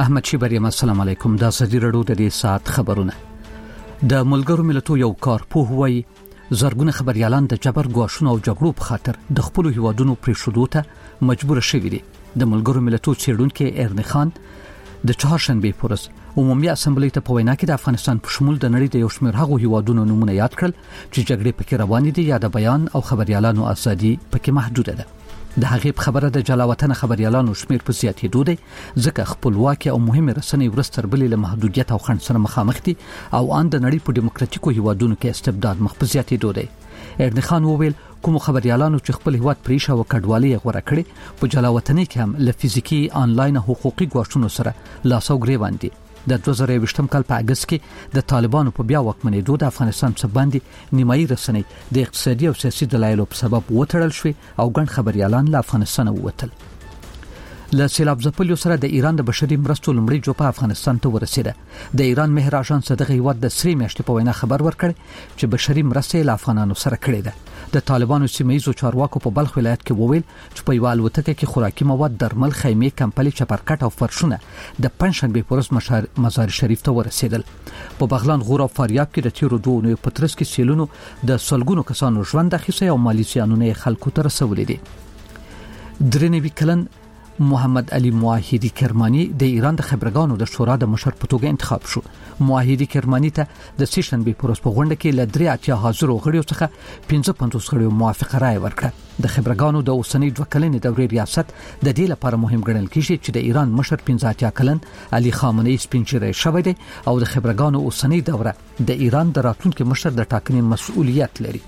احمد شیبریم السلام علیکم. دا سدي رډو د دې سات خبرونه. د ملګرو ملتونو یو کارپوه وایي زرګونه خبريالان د جبر ګواښونو او جګړو په خاطر د خپل هیوادونو پریښودو ته مجبور شوي دي. د ملګرو ملتونو چیرونکو ارنی خان د چهارشنبه پورس عمومي اسمبلی ته په وینا کې د افغانستان په شمول د نړۍ د یو شمېر هغو هیوادونو نمونه یاد کړل چې جګړې پکې روانې دي یا د بیان او خبريالانو ازادي پکې محدوده ده. د هغې په خبره د جلاوطن خبريالانو شمېر په زیاتېدو دی ځکه خپلواکي او مهمه رسنۍ ورستر بلې له محدودیت او خنډ سره مخامخ دي او ان د نړۍ په دیموکراتیکو هیوادونو کې استبداد مخ په زیاتېدو دی. ارنی خان وویل کوم خبريالانو چې خپل هیواد پریښه او کډوالۍ غوړه کړي په جلاوطنۍ کې هم له فزیکی آنلاین حقوقي ګواښونو سره لاس او ګریوان دي. د 2020 کال په اگست کې د طالبانو په بیا واکمنېدو د افغانستان څخه باندې نیمایي رسنۍ د اقتصادي او سیاسي دلایلو په سبب وټړل شوې او ګڼ خبريالان له افغانستان ووتل. له سیلاب ځپلو سره د ایران د بشري مرستو لمړی جوپه افغانستان ته ورسېده. د ایران مهر اژانس دغه هیواد د سری میاشتې په وینا خبر ورکړ چې بشري مرستې له افغانانو سره کړې ده. د طالبانو سیمه‌یزو چارواکو په بلخ ولایت کې وویل چې په یو الوتکه کې خوراکي مواد، درمل، خیمې، کمپلي، چپرکټ او فرشونه د پنځشنبه پورس مزار شریف ته ورسېدل. په بغلان، غور او فاریاب کې د تیرو دوه نوې پترس کې سیلونو د سلګونو کسانو ژوند اخیسته او مالی زیانونه خلکو ته رسولې دي. درنوي کلن محمد علي موحدي کرماني د ایران د خبرګانو د شورا د مشر په توګه انتخاب شو. موحدي کرماني ته د سیشنبه پورس په غونډه کې ل 3 حاضر غړیو څخه 55 غړیو موافقه رائے ورکړه. د خبرګانو د اوسنۍ 2 کلنې دورې ریاست د دې لپاره مهم ګڼل کیږي چې د ایران مشر 15 کلن علي خامنه‌ای سپینچری شوی دی او د خبرګانو اوسنۍ دوره د ایران د راتلونکي مشر د ټاکنې مسؤلیت لري.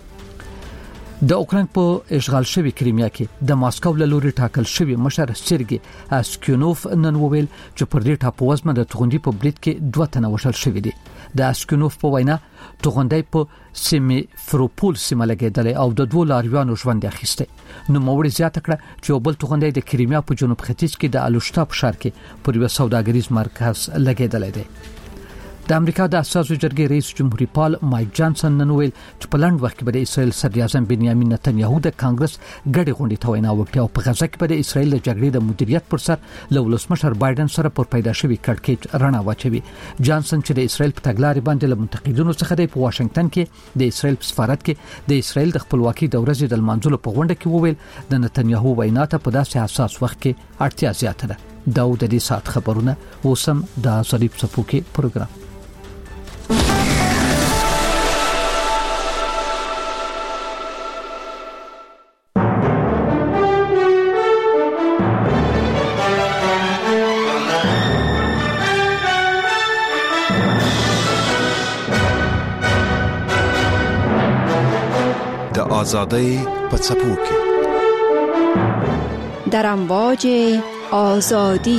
د اوکراین په اشغال شوی کریمیا کې د ماسکو له لوري ټاکل شوی مشر سرګي اسکینوف نن وویل چې پر دې ټاپو وزمه د توغندي په بریټ کې 2 تنه وشل شوی دي. د اسکینوف په وینا توغندي په سیمه فروپول سیمه لګیدل او د 2 لاریوانو ژوند اخیسته. نو موړي زیاته کړه چې بل توغندي د کریمیا په جنوب ختیځ کې د الوشتا په ښار کې پر یو سوداګریز مرکز لګیدل دی. د امریکا د اساسي جرګې رئیس جمهوریت پال مایک جانسن نن ویل چې په لاند وخت کې به د اسرائیل صدر اعظم بنیامین نتنیاهو د کانګرس ګډې غونډې ته وینا وکړي او په غزه کې به د اسرائیل د جګړې د مدیریت پر سر له ولسمشر بایدن سره پر پیدا شوی کړکېچ رڼا واچوي. جانسن چې د اسرائیل په تګلارې باندې له منتقدینو څخه د واشنگټن کې د اسرائیل په سفارت کې د اسرائیل د خپلواکۍ د ورځې د لمانځلو په غونډه کې وویل د نتنیاهو وینا ته په داسې حساس وخت کې اړتیا زیاته ده. دا د دې سات خبرونه اوسم د صلیب صفوکي پروګرام. آزادی په څپو کې در امواج آزادی.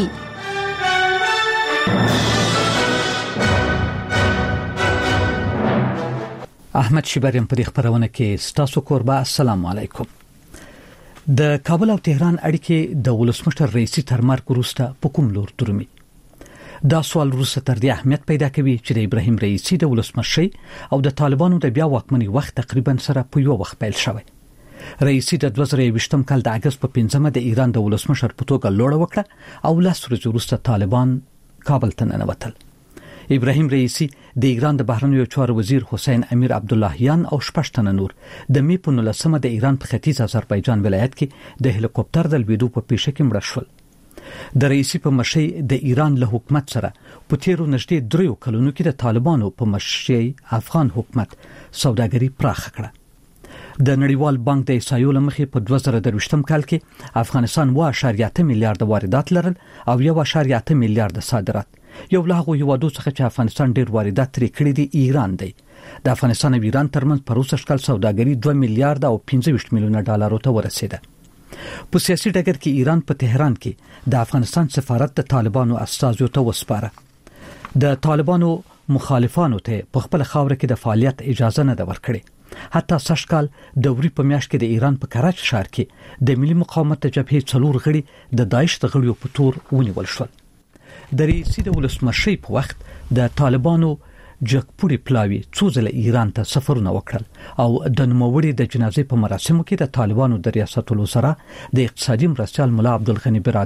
احمد شیبریم په خبرونه کې ستاسو قربا. السلام علیکم. د کابل او تهران اړیکې د ولسمشر رئیسي تر مرګ وروسته په کوم لور درومي؟ دا سوال وروسته تر دې اهمیت پیدا کوي چې د ابراهیم رئیسی د ولسمشي او د طالبانو د بیا واکمنۍ وخت تقریبا سره په یو وخت پیل شوی. رئیسی د 2020 کال د اگست په 15مه د ایران د ولسمشر په توګه لوړ وکړه او لس ورځې وروسته طالبان کابل ته ننوتل. ابراهیم رئیسی د ایران د بهرنیو چارو وزیر حسین امیر عبداللهیان او 6 تنه نور د می په 19مه د ایران په ختیځ آذربایجان ولایت کې د هلیکوپټر د لویدو په پیښه کې مړه شول. د رئیسی په مشي د ایران له حکومت سره په تیرو نږدې 3 کلونو کې د طالبانو په مشي افغان حکومت سوداګري پراخ کړه. د نړیوال بانک د احصایو لمخې په 2023 کال کې افغانستان 1.8 میلیارډ واردات لرل او 1.8 میلیارډ صادرات. یو له هغو هیوادو څخه چې افغانستان ډیر واردات لري کړي دي ایران دی. د افغانستان او ایران ترمنځ په 20 کال سوداګري 2 میلیارډ او 25 میلیونه ډالر ته ورسیده. په سیاسي ډګر کې ایران په تهران کې د افغانستان سفارت د طالبانو استازو ته وسپاره. د طالبانو مخالفانو ته په خپل خاور کې د فعالیت اجازه نه ده ورکړې. حتی سشکال دوري په میاشت کې د ایران په کراچ ښار کې د ملي مقاومت جبهې 4 غړي د داعش د غړیو په تور ونیول شول. د رئیسي د ولسمشي په وخت د طالبانو جګپوري پلاوی څو ځله ایران ته سفرونه وکړل او د نوموړي د جنازې په مراسمو کې د طالبانو د ریاست الوزرا د اقتصادي مرستیال مولا عبدالغنی برادر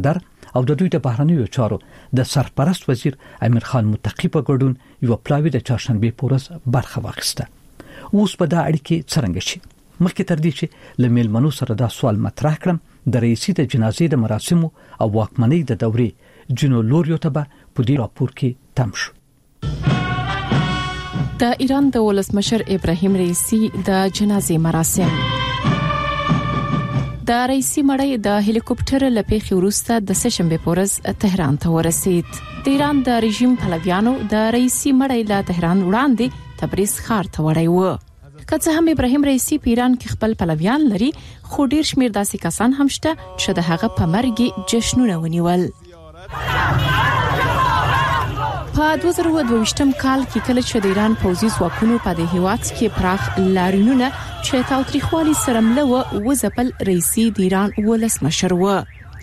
او د دوی د بهرنیو چارو د سرپرست وزیر امیر خان متقی په ګډون یو پلاوی د چهارشنبه پورز برخه واخیسته. اوس په دا اړیکه څرنګه شي؟ مخکې تر دې چې لمیل منو سره دا سوال مطرح کړم، د رئیسي د جنازې د مراسمو او واکمنۍ د دورې جنو لوریو ته په دې راپور کې تم شو. د ایران د ولسمشر ابراهیم رئیسی د جنازې مراسم. د رئیسی مړی د هلیکوپټر لپیخي وروسته د سهشنبه پورز تهران ته ورسید. د ایران د رژیم پلویانو د رئیسی مړی له تهران وړاندې تبریز ښار ته وړی و. که څه هم ابراهیم رئیسی په ایران کې خپل پلویان لري، خو ډیر شمیر داسې کسان هم شته چې د هغه په مرګ جشنونه ونیول. په 2022 کال کې کله چې د ایران پوځي ځواکونو په د هیواد کې پراخ لارینونه چې تاوتریخوالي سره مله و ځپل رئیسی د ایران ولسمشر و.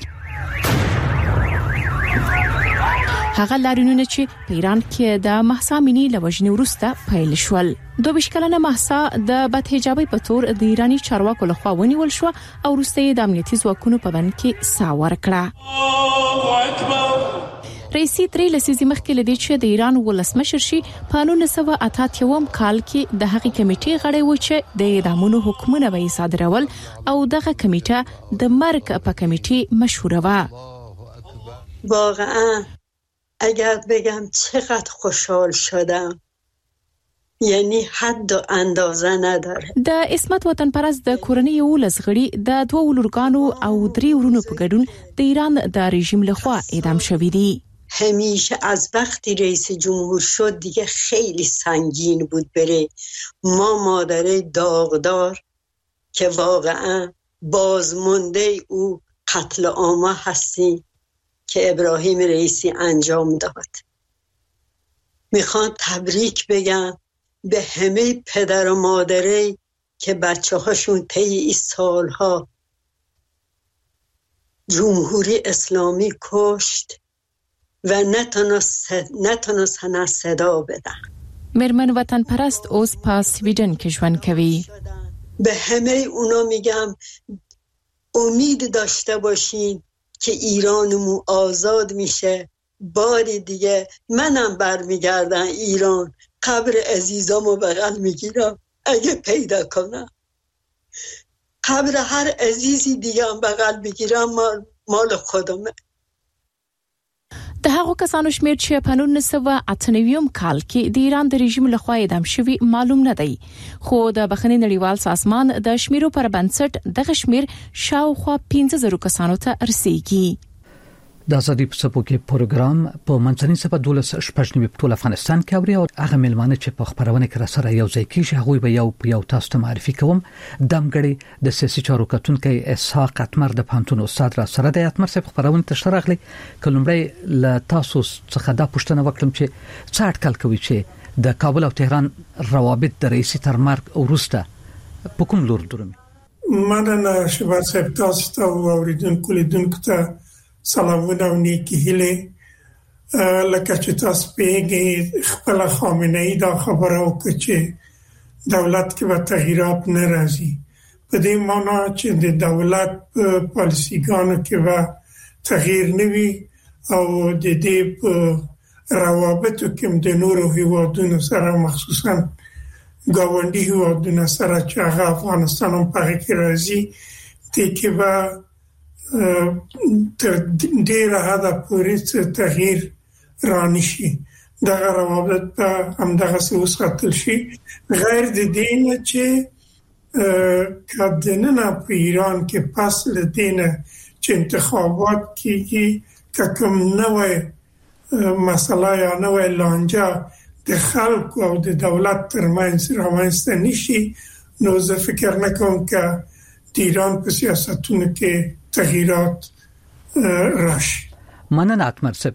هغه لارینونه چې په ایران کې د مهسا امینی له وژنې وروسته پیل شول. 22 کلنه مهسا د بدحجابۍ په تور د ایرانی چارواکو لخوا ونیول شو او وروسته د امنیتي ځواکونو په بند کې ساه ورکړه. رئیسی 3 لسیزې مخکې لدی چې د ایران ولسمشر شي په 1988 کال کې د هغې کمیټې غړی و چې د اعدامونو حکمونه به صادرول او دغه کمیټه د مرګ په کمیټې مشهوره و. واقعا اگر بگم چقدر خوشحال شدم یعنی حد و اندازه نداره. د عصمت وطن پرست د کورنۍ ولس غړي د 2 ولورګانو او 3 ورونو په ګډون د ایران د رژیم لخوا اعدام شوي دي. همیشه از وقتی رئیس جمهور شد دیگه خیلی سنگین بود بره. ما مادره داغدار که واقعا بازمانده او قتل عام هستیم که ابراهیم رئیسی انجام داد. میخوام تبریک بگم به همه پدر و مادره که بچه هاشون طی این سالها جمهوری اسلامی کشت و نتونستن صدا بدن. مرمن وطن پرست اوس په سویډن کې ژوند کوي. به همه اونا میگم امید داشته باشین که ایرانمون آزاد میشه. باری دیگه منم برمیگردم ایران، قبر عزیزامو بغل میگیرم اگه پیدا کنم. قبر هر عزیزی دیگه هم بغل بگیرم مال خودمه. د هغو کسانو شمیر چې په 1998 کال کې د ایران د رژیم لخوا اعدام شوي معلوم نه دی، خو د بخښنې نړیوال سازمان د شمیرو پر بنسټ دغه شمیر شاوخوا 15000 کسانو ته رسیږي. د ازادي په سپو کې پروګرام په منځني سپه 12 شپږنیو په ټول افغانستان کې اوري او هغه ملمانه چې په خبرونه کې سره یو ځای کیږي هغه به یو تاسو ته معرفي کوم. دمګړي د سیاسي چارو کتونکو اسحاق اتمر د پانتون استاد را سره د اتمر صاحب خبرونه تشرغلي. کلمړی ل تاسو څخه دا پوښتنه وکړم چې څه اټکل کوي چې د کابل او تهران روابط د رئیسي تر مرګ وروسته په کوم لور درومي؟ مننه شباب صاحب، تاسو ته اوریدونکو لیدونکو ته سلامونه او نیکی هیله. لکه چې تاسو پیږئ خپل خامنه ای دا خبره وکړه چې دولت کې به تغییرات نه راځي، په دې معنی چې د دولت پالیسیګانو کې به تغییر نه وي او د دې روابطو کې د نورو هیوادونو سره مخصوصا ګاونډي هیوادونو سره چې هغه افغانستان هم په کې راځي د کې به تر ډیره حده پورې تغییر رانشي. دغه روابط په همدغه څه وساتل شي، غیر د دې نه چې کدننه په ایران کې پس له دې نه چې انتخابات کېږي که کوم نوې مسله یا نوې لانجه د خلکو او د دولت ترمنځ رامنځته نشي، نو زه فکر نه کوم که د ایران په سیاستونو کې تغییرات راشي. مننه اتمر صاحب.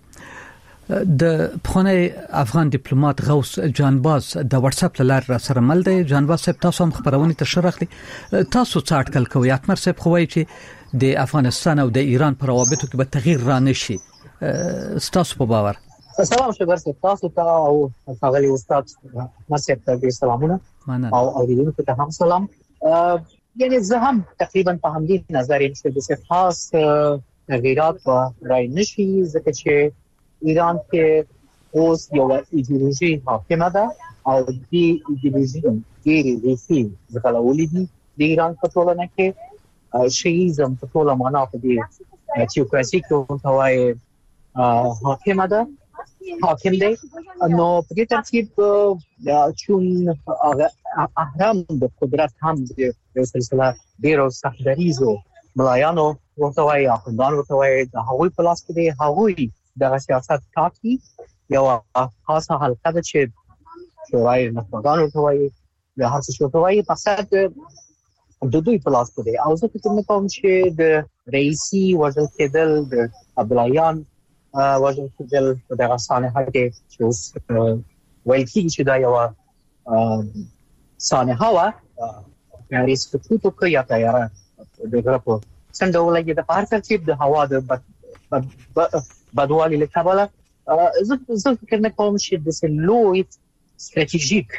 د پخوانی افغان ډیپلوماټ غوث جانباز د واتس اپ لاره سره مل دی. جانباز صاحب تاسو هم خبرونه تشرخلي، تاسو څه اټکل کوئ؟ اتمر صاحب خو وایي چې د افغانستان او د ایران پر روابطو کې به تغییر را نشي، تاسو په باور؟ سلام شبر صاحب، تاسو ته او هغه استاد مرسته ته سلامونه او اوریدونکو ته هم سلام. یعنی زه هم تقریبا په همدې نظر یم چې د خاص تغییرات رای نشي ځکه چې ایران کې اوس یو ایدئولوژي حاکمه ده او دې ایدئولوژي ډېرې ریښې ځغلولې دي د ایران په ټولنه کې شیعیزم په ټوله معنا په دې تیوکراسي کې ورته وایي حاکمه ده حاکم دی نو په دې ترتیب چون اهرام د قدرت هم د سلسله ډېرو سختدریزو ملایانو ورته وایي اخوندان ورته وایي د هغوی په لاس کې دی هغوی دغه سیاست ټاکي یو خاصه حلقه ده چې شورای نخبگان ورته وایي یا هر څه ورته وایي مقصد د دوی په لاس کې دی او زه فکر نه کوم چې د رئیسي وژل کېدل د عبداللهیان وژل کېدل په دغه سانحه کې چې اوس ویل کېږي چې دا یوه سانحه وه رئیس سقوط وکړ یا تیاره د هغه په څنډه ولګېده په هر ترتیب د هوا د بدوالي له کبله زه فکر نه کوم چې د لوی ستراتیژیک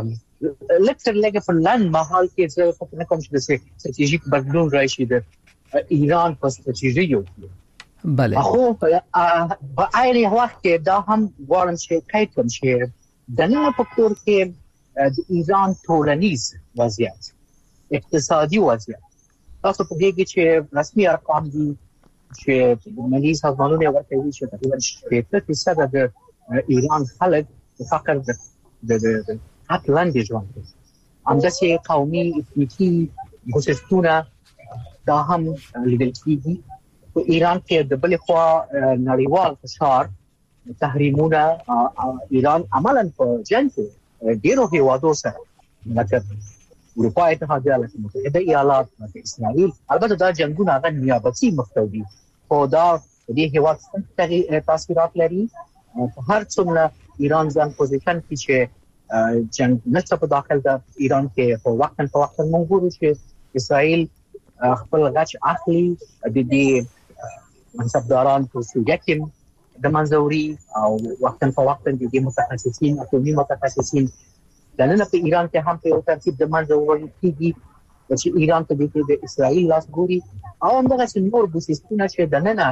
لکه په لنډ مهال کې زه فکر نه کوم چې د ستراتیژیک بدلون راشي د ایران په ستراتیژیو کې بله خو په عین وخت کې دا هم غواړم چې قید کړم چې د نن په کور کې د ایران ټولنیز وضعیت اقتصادي وضعیت تاسو په دې کې چې رسمي ارقام دي چې ملي سازمانونه ورکوي چې تقریبا 80% د ایران خلک د فقر د حق لاندې ژوند کوي همداسې قومي اتنیکي ګوسستونه دا هم لیدل کېږي په ایران کې د بلې خوا نړیوال فشار تحریمونه ایران عملاً په جنګ کې ډېرو هیوادو سره لکه اروپا اتحادیه لکه متحده ایالات لکه اسرائیل البته دا جنگونه هغه نیابتي مخته دي خو دا د هیواد څخه تاثیرات لري هر څومره ایران ځان پوزیشن کې چې جنگ نشته په داخل د ایران کې په وخت موږ ګورو چې اسرائیل خپل غچ اخلي د دې منصبداران په سوریه کې د منځوري او وخت د دې متخصصین اقلیمي متخصصین د نن په ایران کې هم په یو ترتیب د منځوري کېږي چې ایران ته د اسرائیل لاس ګوري او همدغه نور بوسیستونه چې د نن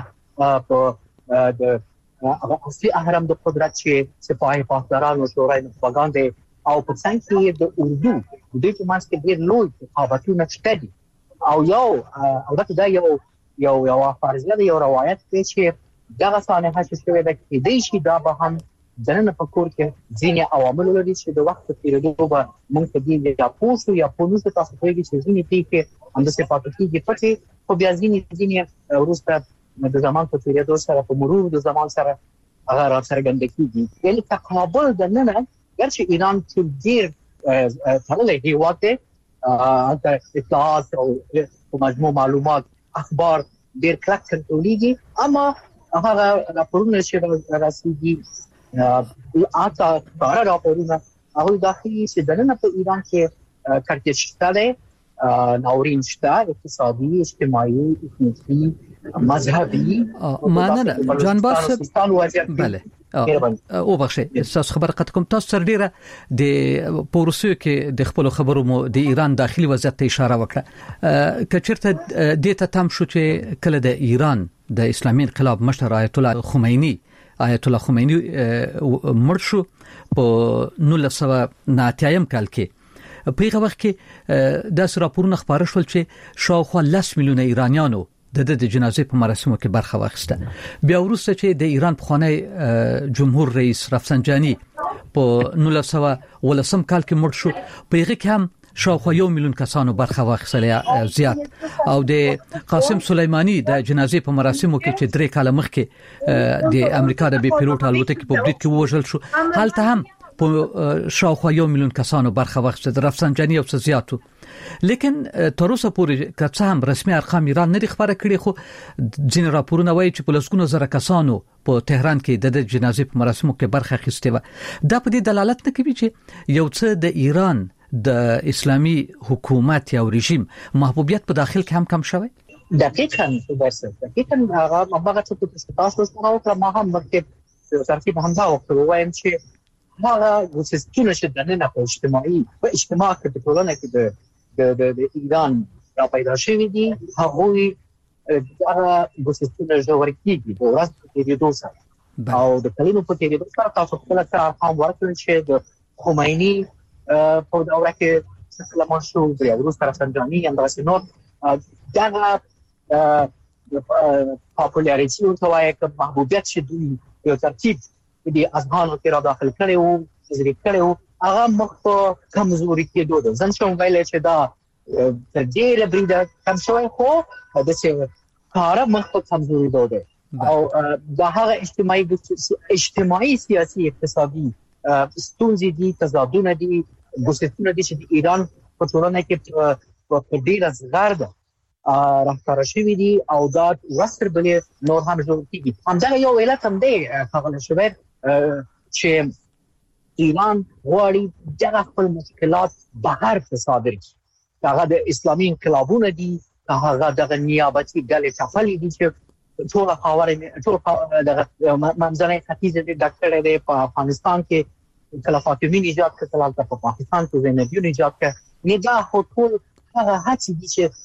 په د اصلي اهرام د قدرت چې سپاهي پاسداران او شورای نخبگان دي او په څنګه کې د اردو د دې په منځ کې ډېر لوی تفاوتونه شته دي او دا یو فرضیه یو روایت دی چې دغه سانحه چې شوی د دې شي دا به هم دنه په کور کې ځینې عوامل لري چې د وخت په تیریدو به موږ ته دي یا پوسو یا پونوس تاسو کوي چې ځینې دي کې هم د صفاتو کې پټي خو بیا ځینې وروسته د زمان په تیریدو سره په مرور د زمان سره هغه راڅرګند کیږي یعنی تقابل د نن ګرځي ایران چې ډیر تړلې هیواد دی د اطلاعات او مجموع معلومات اخبار ډیر کلک کنټرولېږي اما هغه راپورونه چې راسيږي آتا بار راپورونه هغه داخلي چې دنه په ایران کې کړکېچ شته ناورین شته اقتصادي اجتماعي اقتصادي مذهبي مانه جانبار صاحب بله او بخښه تاسو خبر قد کوم تاسو سره ډیره د پورسو کې د خپل خبرو مو د ایران داخلي وضعیت ته اشاره وکړه کچرته د ته تم شو چې کله د ایران د اسلامي انقلاب مشر آیت الله خمینی مړ شو په 1990 کال کې په هغه وخت کې د راپورونه خبره شول چې شاوخوا 10 میلیونه ایرانیانو د جنازې په مراسمو کې برخه واخیسته بیا وروسته چې د ایران پخوانی جمهور رئیس رفسنجانی په 1910 کال کې مړ شو په هغه کې هم شاوخوا 1 میلیون کسانو برخه واخیستله زیات او د قاسم سلیمانی د جنازې په مراسمو کې چې 3 کال مخکې د امریکا د بي پیلوټ الوتکې په برید کې وژل شو حالته هم په شاوخوا 1 میلیون کسانو برخه واخیسته رفسنجانی او زیاتو لیکن تر اوسه پورې که هم رسمي ارقام ایران نه خبره کړي خو ځین راپورونه وایي چې په لسګونو زره کسانو په تهران کې د جنازې په مراسمو کې برخه اخیسته و دا په دې دلالت نه کوي چې یو څه د ایران د اسلامي حکومت یا رژیم محبوبیت په داخل کې هم کم شوی دقیقاً هغه څه تاسو سره ما هم مکتب ترتیب همدا وکړو وایم چې هغه وسستونه چې د نن په اجتماع کې په ټولنه کې د ایران را پیدا شوی دي هغه هغه ګوسستونه ژور کیږي د ورځ په تیریدو سره او د کلونو په تیریدو سره تاسو خپل سره هم ورکړل چې د خمیني په دوره کې سلام شو د روس رفسنجانی اندرس نور دغه پاپولاریتی او توای که محبوبیت شدوی یو ترتیب د اذهانو کې را داخل کړي او ذکر کړي او هغه مخ کمزوري کېدو ده ځکه چې ویل چې دا تر ډیره بریده کم شوی خو د څه کار مخ کمزوري ده او دا هغه اجتماعي سیاسي اقتصادي ستونزې دي تضادونه دي ګوسستونه دي چې د ایران په ټولنه کې په ډیره زغر ده راځره شوی دي او دا وستر بلې نور هم جوړ کیږي همدغه یو علت هم دی خپل شوبر چې ایران غواړي دغه خپل مشکلات بهر تصادر کړي هغه د اسلامي انقلابونه دي هغه د نیابتي ډلې چپلې دي چې ټول خاورې دغه منځنۍ ختیځ د ډاکټر دی په افغانستان کې کله فاطمین ایجاد کړل په پاکستان کې زینبیون ایجاد کړ نه دا ټول هغه هڅې دي چې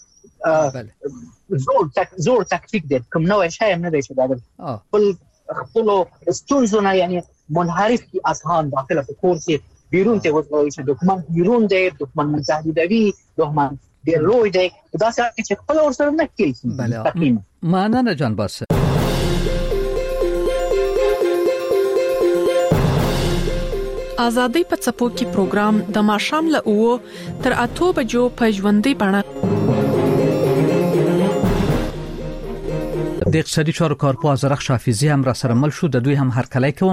زور تکتیک دی کوم نوې شی هم نه دی چې دا خپل ستونزونه یعنی منحرف کی اذهان داخله په کور کې بیرون ته وځي چې دښمن بیرون دی دښمن مجاهدوي دښمن ډیر لوی دی دا څه چې خپل ورسره نه کېږي بله معنا جان باس آزادۍ په څپو کې پروګرام د ماشام له او تر 8 بجو په ژوندۍ بڼه د اقتصادي چارو کارپوه زرخ حافظي هم را سره مل شو د دوی هم هرکلی کوم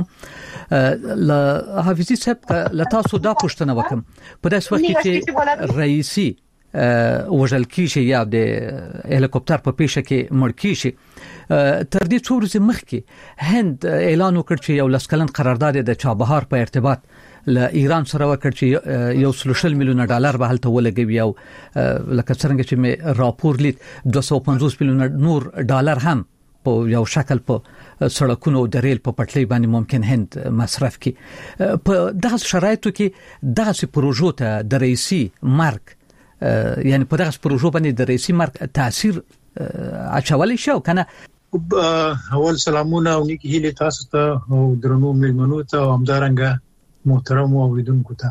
ل حافظي صاحب له تاسو دا پوښتنه وکم په داس وخت کې رئیسي وژل کیږي یا د هلیکوپټر په پیښه کې مړ کیږي تر دې څو ورځې مخکې هند اعلان وکړ چې یو لسکلن قرارداد د چابهار په ارتباط له ایران سره وکړ چې یو 300 میلیون ډالر به هلته ولګوي او لکه څنګه چې مې راپور لید 250 میلیون نور ډالر هم په یو شکل په سړکونو او د ریل په پټلۍ باندې ممکن هند مصرف کړي په دغه شرایطو کې دغه پروژو ته د رئیسي مرګ یعنی په دغه پروژو باندې د رئیسي مرګ تاثیر اچولای شو کنه اول سلامونه او نیکی هیله تاسو ته او درنو ملمنو ته او همدارنګه محترم اوریدونکو ته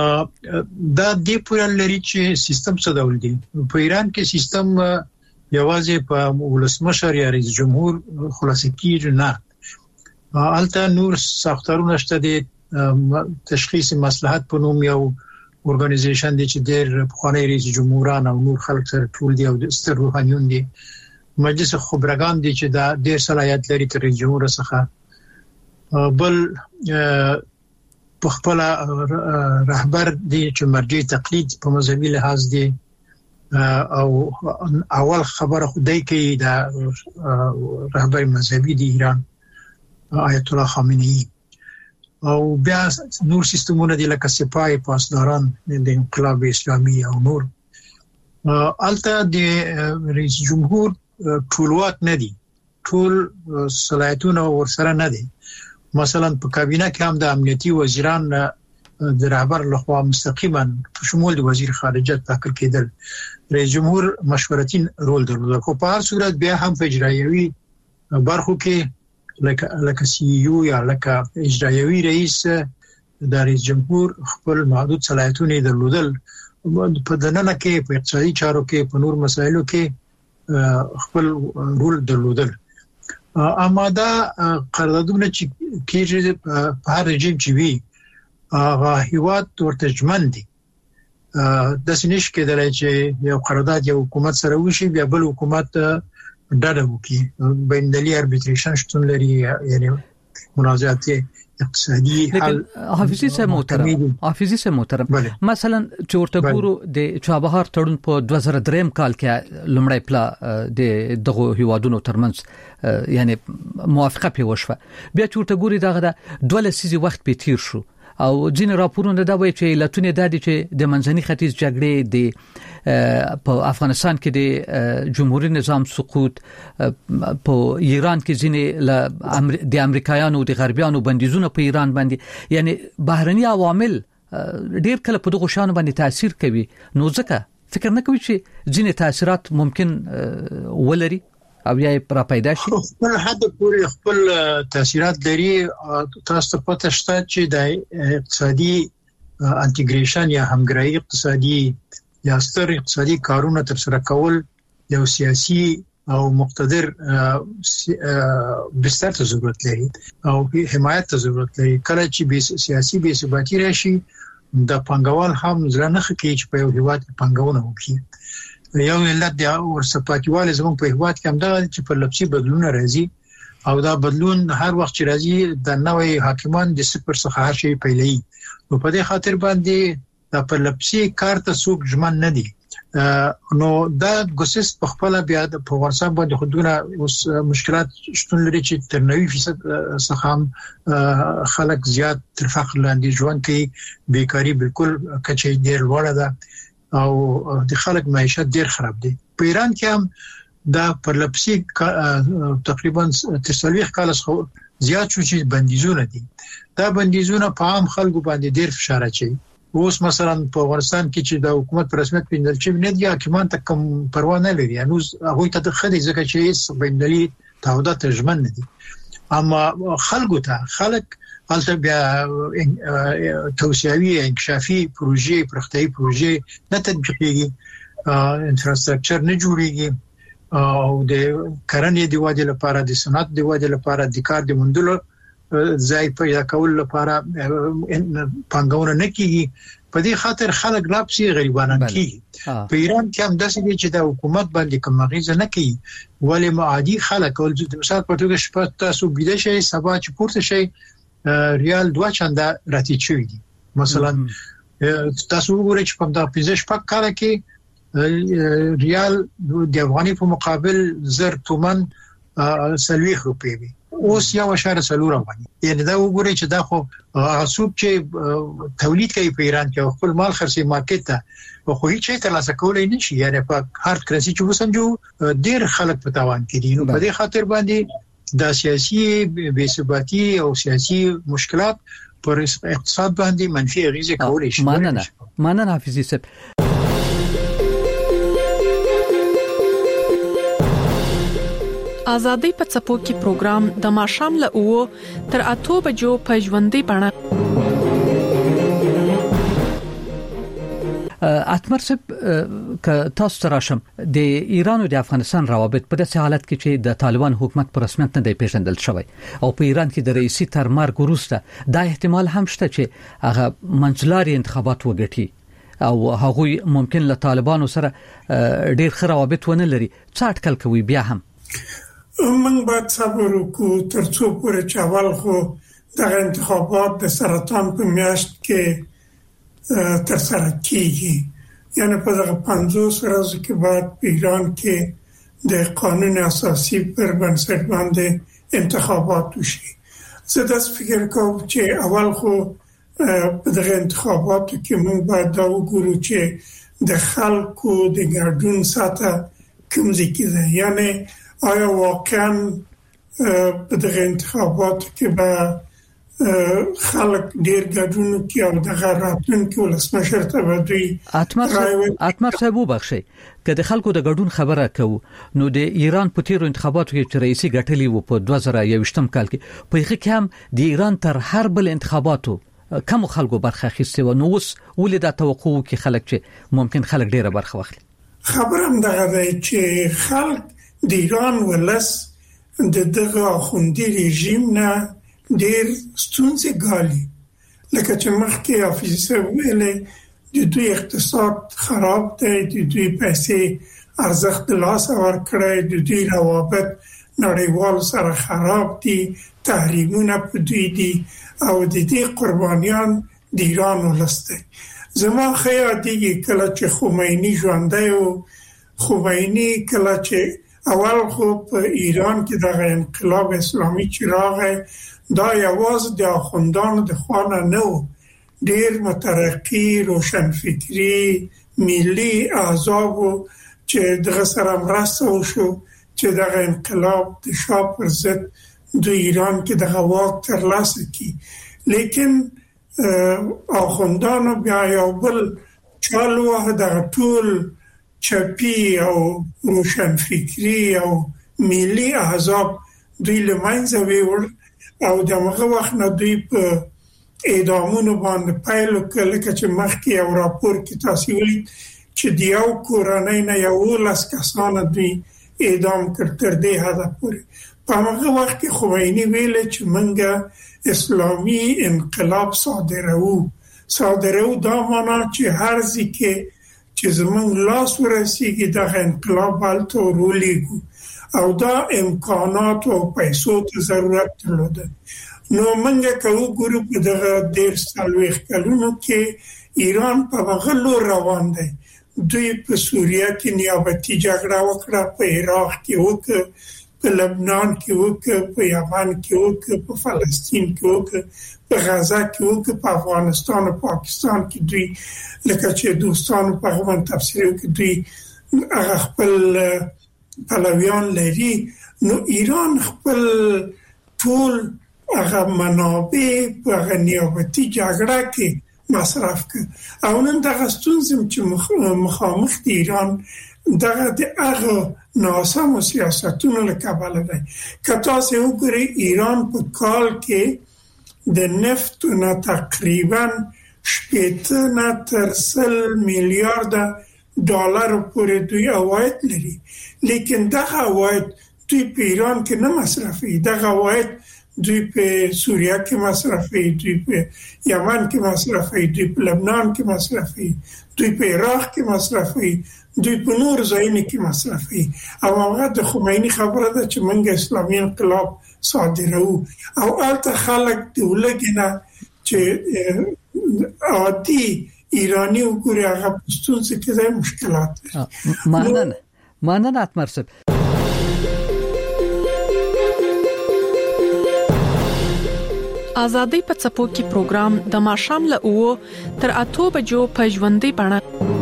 دا دی پوره لري چې سیستم څه ډول دی په ایران کې سیستم یوازې په ولسمشر یا رئیس جمهور خلاصې کیږي نه البته نور ساختارونه شته دي تشخیص مصلحت په نوم یو اورګانایزیشن دي چې ډېر پخوانی رئیس جمهوران او نور خلک سره ټول دي او د ستر روحانيون دي مجلس خبرګان دي چې دا ډېر صلاحیت لري تر رئیس جمهور څخه بل په خپل رهبر دي چې مرجع تقلید په مذهبي لحاظ دي او اول خبره خدای کې دا رهبر مذهبي دی ایران آیت الله خامنه‌ای او بیا نور سیستمونه دي لکه سپاه پاسداران د انقلاب اسلامي او نور البته د رئیس جمهور ټولواک نه دي ټول صلاحیتونه ورسره نه دي مثلا په کابینه کې هم د امنیتي وزیران د رهبر لخوا مستقیما په شمول د وزیر خارجه ټاکل کېدل رئیس جمهور مشورتي رول درلود خو په هر صورت بیا هم په اجرایوي برخو کې لکه سی یو یا لکه اجرایوي رئیس د رئیس جمهور خپل محدود صلاحیتونه درلودل په دننه کې په اقتصادي چارو کې په نور مسایلو کې خپل رول درلودل اما دا قراردادونه چې کېږي په هر رژیم چې وي هغه هیواد ورته ژمن دي د سنش کېدلای چې یو قرارداد یو حکومت سره وشي بیا بل حکومت ډاډه وکړي بینالمللي اربیټریشن شتون لري یعنی منازعات اقتصادي حل حافظي سه محترم مثلا چې ورته ګورو د چابهار تړون په 2003 کال کې لمړی پلا د دغه هیوادونو ترمنځ یعنی موافقه پیوښه بیا چې ورته ګوري دغه دوله سيزي وخت په تیر شو او ځین راپورونه دا وایي چې لاتونه د دې چې د منځني ختیځ جګړې د په افغانستان کې د جمهوریت نظام سقوط په ایران کې ځین د امریکایانو د غربیانو بندیزونه په ایران باندې یعنی بهرني عوامل ډیر کله په دغه شان باندې تاثیر کوي نو ځکه فکر نه کوي چې ځین تاثیرات ممکن ولري او یا پر پیدا شي خپل حد پورې خپل تاثیرات لري. تاسو ته پته شته چې د اقتصادي انټیګریشن یا همګرایي اقتصادي یا ستر اقتصادي کارونه تر سره کول یو سیاسي او مقتدر بستر ته ضرورت لري او حمایت ته ضرورت لري. کله چې سیاسي بې ثباتي راشي د پنګوال هم ځل نه خکې چې په یو هیواد کې پنګونه وکړي. یو علت د ورسپاتیواله زموږ په هیواد کې هم دا چې په لپسي بدلون راځي او دا بدلون هر وخت چې راځي د نوې حاکمان د صفر څخه هر شي پیلوي. نو په دې خاطر باندې د په لپسي کار ته څوک ژمن نه دي. نو دا ګوسس په خپل بیا د افغانستان باندې خودونه اوس مشکلات شتون لري چې تر 90% څخه هم خلک زیات تر فقر لاندې ژوند کوي. بیکاری بالکل کچې ډیر لوړه ده او د خلک معیشت ډیر خراب دي. په ایران کې هم دا پرلپسي تقریبا 30 کال څخه زیات شو چې بندیزونه دي. دا بندیزونه په عام خلکو باندې ډیر فشار اچي. اوس مثلا په افغانستان کې چې د حکومت پر رسمیت پیندل چې نه دي حکومت ته کوم پروا نه لري. نو هغه ته د خدي ځکه چې هیڅ بندلي تعهدات ژمن نه دي. اما خلک البته بیا توسعوي انکشافي پروژې پرختي پروژې نه تطبیقيږي. انفراستراکچر نه جوړيږي او د کرنې د ودې لپاره د صنعت د ودې لپاره د کار د مندلو ځای پیدا کول لپاره پنګونه نه کیږي. په دې خاطر خلک لاپسي غریبانان کیږي. په ایران کې هم داسې دي چې د حکومت باندې کوم غیزه نه کوي ولی معادي خلک ول د مثال په توګه شپه تاسو بيد شي سبا چې پورته شي ریال 2 چنده راټیټ شوی دي. مثلا تاسو وګورئ چې په دا 15 کال کې ریال د افغاني په مقابل 1000 تومان 30 روپۍ وي. اوس یو اشاره سلور افغاني. یعنی دا وګورئ چې دا خو غصوب چې تولید کوي په ایران کې خپل مال خرڅي مارکیټ ته خو هیڅ ترلاسه کولای نشي. یعنی په هارد کرنسي چې وسنجو ډیر خلک په تاوان کې دي. نو په دې خاطر باندې د سیاسي بې ثباتي او سیاسي مشکلات پر اقتصاد باندې منفي اغیزه کولای شي. مننه حافظي صاحب. آزادۍ په څپو کې پروګرام د ماښام له 9 تر 8 بجو په ژوندۍ بڼه. اتمر صاحب ک تاسو تراشم د ایران او د افغانستان روابط په داسې حالت کې چې د طالبان حکومت پر رسمیت نه دی پیژندل شوی او په ایران کې د رئیسي تر مرګ وروسته دا احتمال هم شته چې هغه منځلاري انتخابات وګټي او هغه ممکن له طالبانو سره ډیر ښه روابط ونه لري. څه اټکل کوي بیا هم من باید صبر وکړو تر څو پورې چې اول خو د انتخابات د سرطان په میاشت کې تر سره کیږي. یعنی په دغه 50 ورځو کې بعد په ایران کې د قانون اساسي پر بنسټ باندې انتخابات وشي. زه داس فکر کوم چې اول خو په دغه انتخاباتو کې موږ باید دا وګورو چې د خلکو د ګډون ساته کوم ځای کې ده. یعنی آیا واقعا په دغه انتخاباتو کې به خلک ډیر ګډون کوي او دغه راتلونکي ولسمشر ته به دوی اتمر صاحب وبخښي که د خلکو د ګډون خبره کوو نو د ایران په تیرو انتخاباتو کې چې رئیسي ګټلي وو په 2021 کال کې په هغه کې هم د ایران تر هر بل انتخاباتو کوم خلکو برخه اخیسته و. نو اوس ولې دا توقع کې خلک چې ممکن خلک ډیره برخه واخلي. خبرم دغه دی چې خلک د ایران ولس د دغه خوندي رژیم نه ډیر ستونزې ګالي. لکه چې مخکې حافظ ویلې د دوی اقتصاد خراب دی، د دوی پیسې ارزښت لاس ورکړی، د دوی روابط نړیوال سره خراب دي، تحریمونه په دوی دي او د دې قربانیان د ایران ولس دی. زما خیال دی کله چې خمینی ژوندی و، خمینی کله چې اول خو په ایران کې د انقلاب اسلامي چې راغی دا یوازې د اخوندانو د خوا نه و، ډیر مترقي روشنفکري ملي احزاب چې دغه سره مرسته وشو چې د انقلاب د شاه پر ضد د ایران کې د واک ترلاسه کړي. لیکن اخوندانو بیا یو بل چالو د ټول چپی او روشنفکری او ملي احزاب دوی لمنځه ویول او دغه وخت نه دوی په اعدامونو باندې پایلو کله چې مخکې یو راپور کې تاسو ویلي چې دیو کورانای نه یو لاس کسان دوی اعدام کړ تر دې حد پورې په هغه وخت کې خمیني ویل چې منګه اسلامي انقلاب صادرو دا معنا چې هر ځکه چې زمونږ لاس ورسیږي د انقلاب حالت ورولېږي او دا امکانات او پیسو ته ضرورت درلوده نو منګه کوو ګورو په دغه ډیر سالويخ کلونو کې ایران په غلو روان دی دوی په سوریه کې نیابتي جګړه وکړه په عراق کې وکړه په لبنان کې وکړه په یمن کې وکړه په فلسطین کې وکړه په غزه کې وکړه په افغانستان او پاکستان کې دوی لکه چې دوستانو په غوښتنه تفسیر کې دوی خپل پلویان لري نو ایران خپل ټول هغه منابع په نیابتي جګړه کې مصرف کړ او نن دغه ستونزې چې مخامخ دي ایران دغه د هغه ناسم سیاستونو له کبله ده کته سه وګوري ایران په کال کې د نفت نه تقریبا 8 میلیارډ ډالر پورې دوی عواید لري لیکن دغه عواید دوی په ایران کې نه مصرفي دغه عواید دوی په سوریه کې مصرفي دوی په یمن کې مصرفي دوی په لبنان کې مصرفي دوی په عراق کې مصرفي دوی په نور ځایونو کې مصرفي او هغه د خمیني خبره ده چې موږ اسلامي انقلاب صادرو او الته خلک دولګنه چې عادي ایرانی وګوري هغه پښتون څه کې مشکلات مننه اتمرسب آزادۍ په څپو کې پروګرام د ماښام له 9 تر 8 بجو په ژوندۍ بڼه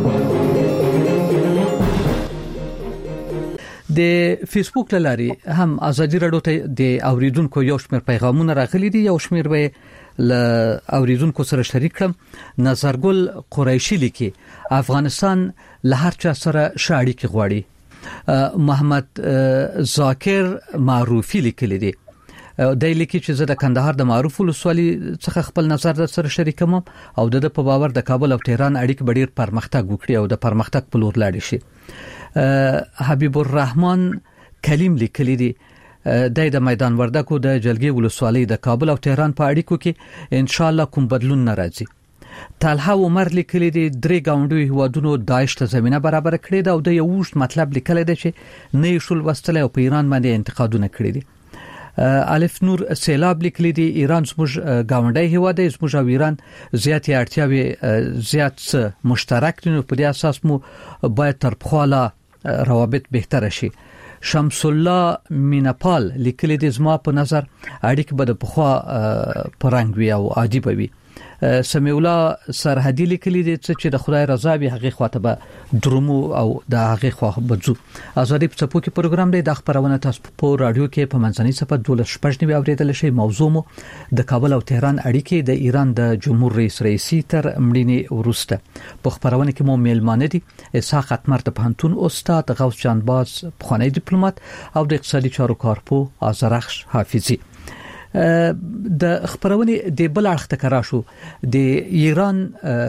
د فیسبوک لاري هم ازادي رادیو ته د اوریدونکو یو شمېر پیغامونه راغلي دي یو شمېر به ل اوریدونکو سره شریک کړم نظرګل قریشی لیکي افغانستان له هر چا سره شاړي کې غواړي محمد ذاکر معروفي لیکلي دي د لیکي چې زه د کندهار د معروف ولسوالۍ څخه خپل نظر در سره شریکوم او د په باور د کابل او تهران اړیکې ډېر پرمختګ وکړي او د پرمختګ په لور لاړ شي حبیب الرحمن کلیم لیکلی دی د میدان وردګو د جلګي ولسوالۍ د کابل او تهران په اړیکو کې ان شاء الله کوم بدلون ناراضي طلحه عمر لیکلی دی درې گاونډي هوادونو داعش ته زمينه برابر کړې ده او د یو وښت مطلب لیکلی دی چې نه شول وستله او په ایران باندې انتقادونه کړې دي الف نور سیلاب لیکلی دی ایران زموږ گاونډي هواد دی زموږ او ایران زیاتې اړتیاوي زیات مشترک دي نو په دې اساس مو باید تر پخواله روابط بهتر شي شمس الله مینپال لیکلی دی زما په نظر اړیک به د پخوا پرنګ وی او عادي بوي سمیع الله سرحدي لیکلی دی چې د خدای رضا به هغه خواته به درومو او د هغه خوا بځو ازادي په پوکي پروګرام دی د خبرونه تاسو په رادیو کې په منځنۍ صفه 12 اوریدل شي موضوع مو د کابل او تهران اړیکې د ایران د جمهور رئیس رئیسي تر مړینې ورسته په خبرونه کې مو میلمانه دي اسحاق اتمر د پانتون استاد غوث جان باز پخوانی ډیپلوماټ او د اقتصادي چارو کارپو آذرخش حافظي د خبرونه د بل اړخ ته کراشو د ایران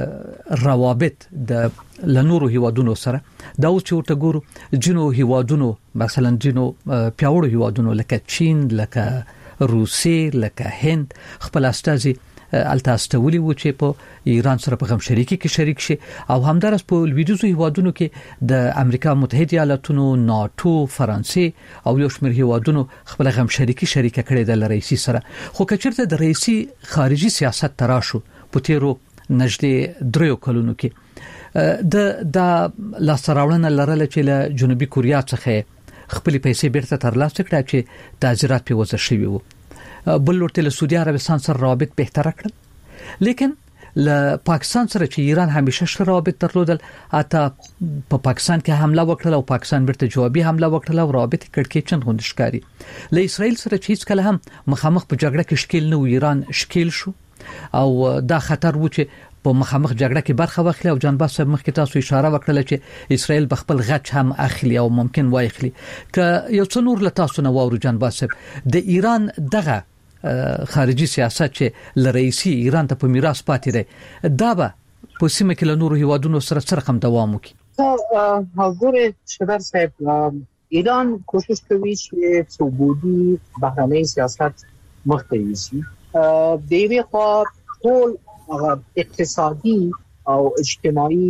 روابط د لنورو هیوادونو سره دا اوس چې ورته ګورو جنو هیوادونو مثلا جنو پیاوړو هیوادونو لکه چین لکه روسي لکه هند خپل استازي التاستولي و چې په ایران سره په غم شریکي کې شریک شي او همدارس په لویدیزو هیوادونو کې د امریکا متحده ایالاتونو ناتو فرانسې او یو شمېر هیوادونو خپل غم شریکي شریکه کړې د رئیسي سره خو کچرته د رئیسي خارجي سیاست تراشو په تیرو نږدې 3 کلونو کې د لاسراوړنه لرله چې له جنوبي کوریا څخه خپل پیسې بیرته ترلاسه کړه چې تعزیرات په وځ شوی وو بل ورته له سعودي عربستان سره روابط بهتر کړل لیکن له پاکستان سره چې ایران همیشه ښه روابط درلودل اته په پاکستان کې حمله وکړه او پاکستان بیرته جوابي حمله وکړه او روابط کړکېچن غونډ ښکاری له اسرائیل سره چې هیڅ کله هم مخامخ په جګړه کې شکیل نه و ایران شکیل شو او دا خطر و چې په مخامخ جګړه کې برخه واخلي او جان باسه مخکې تاسو اشاره وکړه چې اسرائیل بخپل غچ هم اخلي او ممکن واخلي ک یو څو نور له تاسو نه وورو جان باسه د ایران دغه خارجي سیاست چې لرئیسي ایران ته په میراث پاتې دی دا به په سیمه کې له نورو هیوادونو سره هم دوام وکړي. ګوره شبر صاحب ایران کوشش کوي چې ثبوتي بهرنی سیاست مخته یوسي. د یوې خوا ټول اقتصادي او اجتماعي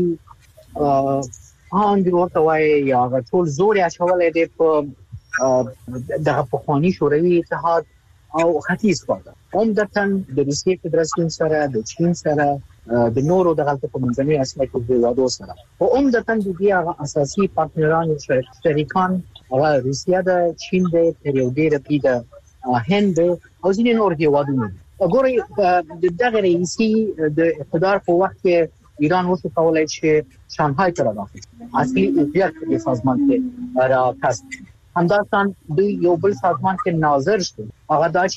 ورته وایي یا ټول زور یې اچولې دی په دغه پخوانی شوروي اتحاد او ختیځ خوا عمدتاً د روسیې فدراسیون سره د چین سره د نورو د غلطه په منځنۍ اسیا کې د وادو سره او عمدتاً د دې اساسي پارتنران شریکان هغه روسیا د چین د پیریودي د هند او ځینې نور هیوادونه. وګورئ دغه رئیسي د اقتدار په وخت کې ایران وسو کولای چې شانګهای ته راغلی اصلي عضویت د سازمان کې راکاست. همدارسان د یو بل سازمان کې ناظر شو هغه دا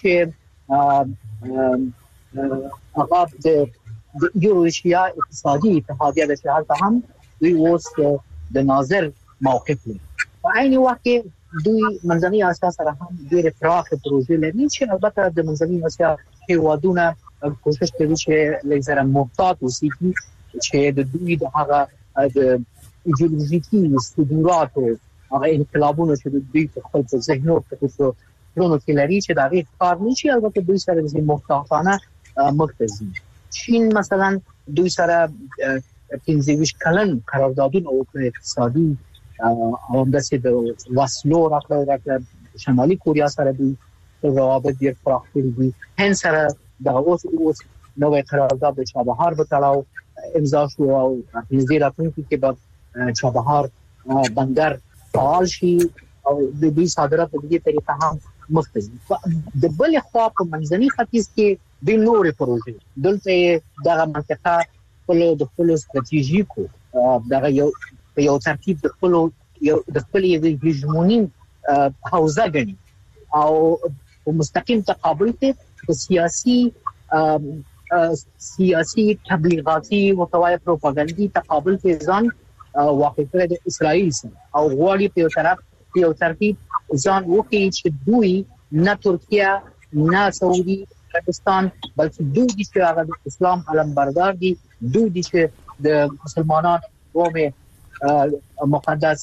چې هغه د یوروشیا اقتصادي اتحادیه د شهرت هم دوی اوس د ناظر موقف لري. په عین وخت کې دوی منځنۍ اسیا سره هم ډېر پراخه پروژې لري چې البته د منځنۍ اسیا هیوادونه کوشش کوي چې لږ محتاط اوسي چې د دوی د هغه د ایدئولوژیکي صدورات هغه انقلابونه چې د دوی په خپل ذهنو کې پرونو کې لري چې دا غي کار نشي. البته دوی سره د محتاطانه مختصي چین مثلا دوی سره 15 کلن قراردادونه او اقتصادي او د وسلو راکړه شمالي کوریا سره دوی روابط ډیر پراخ کړي دي. هند سره د اوس نوې قرارداد د چابهار په تړاو امضا شو او نږدې راتلونکي کې به چابهار بندر فعال شي او د دې صادرات په دې طریقه هم مختلف. د بل خوا په منځني ختیځ کې د نورې پروژې دلته دغه منطقه د خپل ستراتیژیکو دغه یو ترتیب د خپل هیجمونی حوزه غني او په مستقیم تقابل کې په سیاسي تبلیغاتي متوای پروپاګاندا تقابل کې ځان واقع کړی د اسرائیل سره او غواړي په یو ترتیب ځان وکړي چې دوی نه ترکیه نه سعودي عربستان بلکې دوی چې هغه د اسلام علمبردار دي دوی چې د مسلمانانو قوم مقدس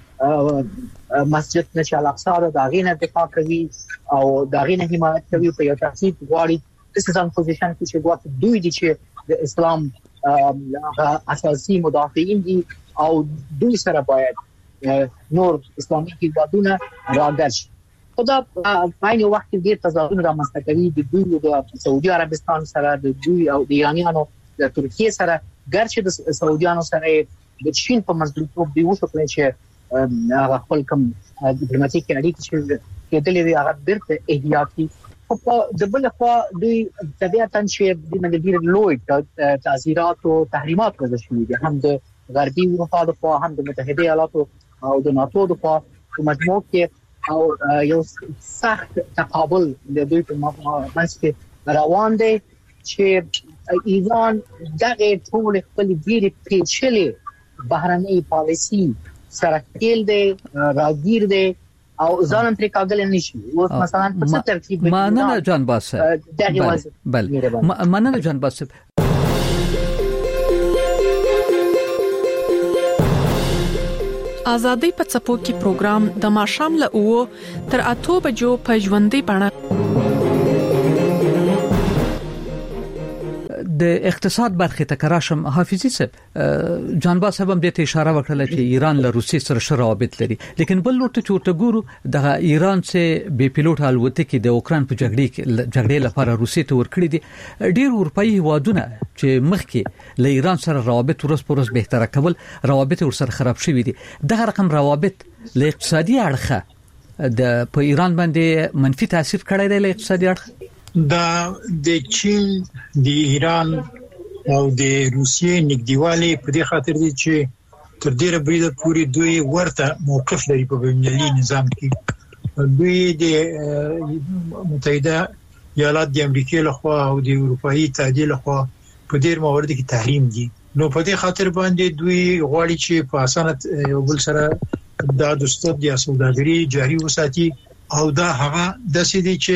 مسجد نشه الاقصی د غینه دفاع کوي او د غینه حمایت کوي په یو ترتیب غواړي د ځان پوزیشن کې چې غواړي دوی چې د اسلام اساسي مدافعین دي او دوی سره باید نور اسلامي هیوادونه راګرځي. خدا په عین وخت کې د تضادونه رامنځته کوي د دوی د سعودي عربستان سره د دوی او د ایرانیانو د ترکیه سره ګرچې د سعودیانو سره د چین په مزدورتوب دی وشو چې هغه خپل کوم ډیپلوماټیک اړیکې چې کېدلې وي هغه برته احتیاطي او د بل خوا دوی طبيعتاً چې د مګډیر لوی تاثیرات او تحریمات وځي شوي دي هم د غربي اروپا د خوا هم د متحده ایالاتو او د ناتو د خوا په مجموع کې او یو سخت تقابل د دوی په منځ کې روان دی چې ایران دغه ټول خپل ډېری پیچلې بهرنۍ پالیسي سره کېل دی راګیر دی او ځان تر کاغل نشي اوس مثلا په څه ترتیب مننه جان باسه بل مننه جان باسه. آزادۍ په څپو کې پروګرام د ماښام له 9 تر 8 بجو په ژوندۍ بڼه د اقتصاد برخه ته کراشم حافظي صاحب جان باسه هم د ته اشاره وکړه چې ایران له روسي سره شرابت لري لیکن بل لورته چورته ګورو د ایران څخه بي پيلوټ الوتکې د اوکران په جګړې لپاره روسي ته ورکړي دي. ډېر اروپאי هوادونه چې مخکې له ایران سره روابط ورس پورس بهتره کول روابط ورسره خراب شوي دي. دغه رقم روابط له اقتصادي اړخه د په ایران باندې منفي تاثیر کړی دی له اقتصادي اړخه. دا د چین د ایران او د روسیې نږدېوالی په دې خاطر دی چې تر ډیره بریده پورې دوی ورته موقف لري په بین‌المللي نظام کې. دوی د متحده ایالات د امریکا لخوا او د اروپאי اتحادیه لخوا په ډیر موارد کې تحریم دي. نو په دې خاطر باندې دوی غواړي چې په اسانه یو بل سره دا د ستر یا سوداګري جاري وساتي او دا هغه د سې دي چې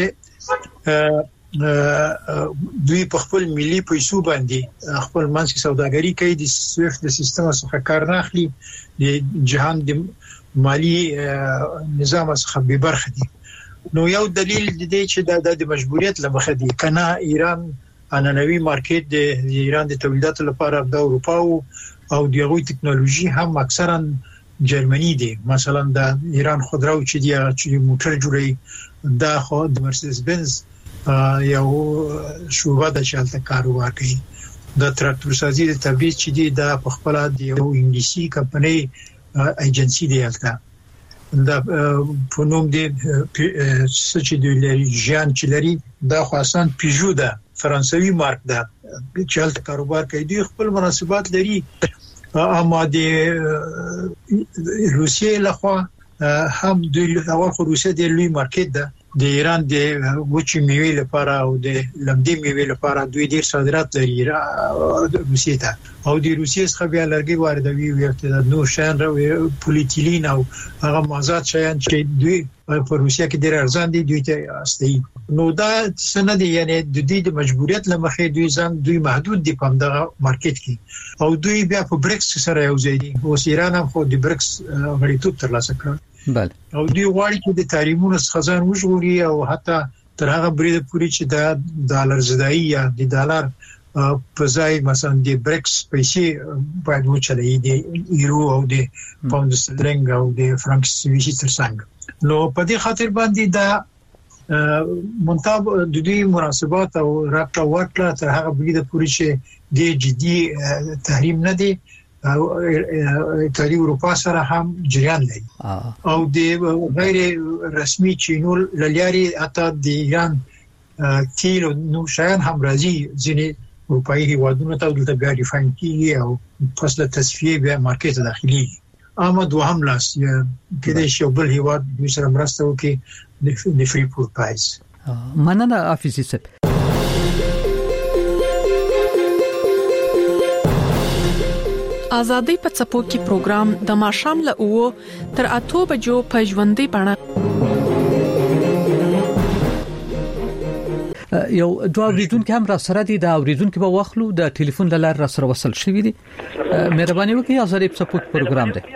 دوی په خپل ملي پیسو باندې خپل منځ کې سوداګري کوي د سویفت د سیستم څخه کار نه اخلي د جهان د مالی نظام څخه به برخه دي. نو یو دلیل دی چې د مجبوریت لمخه دي کنه ایران انانوي مارکیټ د ایران د تولیداتو لپاره د اروپا او دغه ټکنالوژي هم اکثرا جرمني دي. مثلا د ایران خودرو چې موټر جوړي دا خو د مرسيدس بنز یو شوبه د چالت کاروبار کوي. د تراکتور سازي د تبعیض چې دی د خپل د یو انګلیسي کمپنۍ ایجنسی دی البته دا په نوم دی چې د جان چلري دا خاصان پیژو ده فرانسوي مارک ده چې البته کاروبار کوي. دوی خپل مناسبات لري اما د روسیې لخوا هم د اول خو روسیې د لوی مارکیټ ده د ایران د وچې میوې لپاره او د لمدې میوې لپاره دوی ډیر صادرات لري روسیې ته او د روسیې څخه بیا لرګي واردوي او نو شان پولیتیلین او هغه مواد شیان چې دوی په روسیې کې ډیر ارزان دي دوی ته استي. نو دا څنګه دي یعنی د دې د مجبوریت لمخې دوی محدود دي په دغه مارکیټ کې او دوی بیا په بریکس سره یو ځای دي. او ایران هم خو د بریکس غړیتوب ترلاسه کړ. بله او دوی غواړي چې د تحریمونو څخه ځان وژغوري او حتی تر هغه بریده پورې چې د ډالر زدايي یا د ډالر په ځای مثلا د بریکس پیسې باید وچلې دي یورو او د پاوند سترنګ او د فرانک سویسي ترڅنګ. نو په دې خاطر باندې دا منتاب د دې مناسبات او راکړه ورکړه تر هغه بریده پورې چې د جدي تحریم نه دي ایتالیا اروپا سره هم جریان لري او د غیر رسمي چینول للیاري اته د ایران تیل نو شایان هم راځي ځینې اروپאי هیوادونو ته د بیا ریفاین کیږي او فصل تصفیه بیا مارکیټ داخلي اما دوهم لاس کله چې بل هیواد د سره مرسته وکړي د فری پور پایس. مننه افیسی صاحب. آزادۍ په څپو کې پروګرام د ماښام له 9 تر 8 بجو په ژوندۍ بڼه یو دوه اوریدونکو هم را سره دي. دا اوریدونکو به واخلو د ټلیفون له لارې را سره وصل شوی دي. مهرباني وکړئ آزادۍ په څپو پروګرام دی.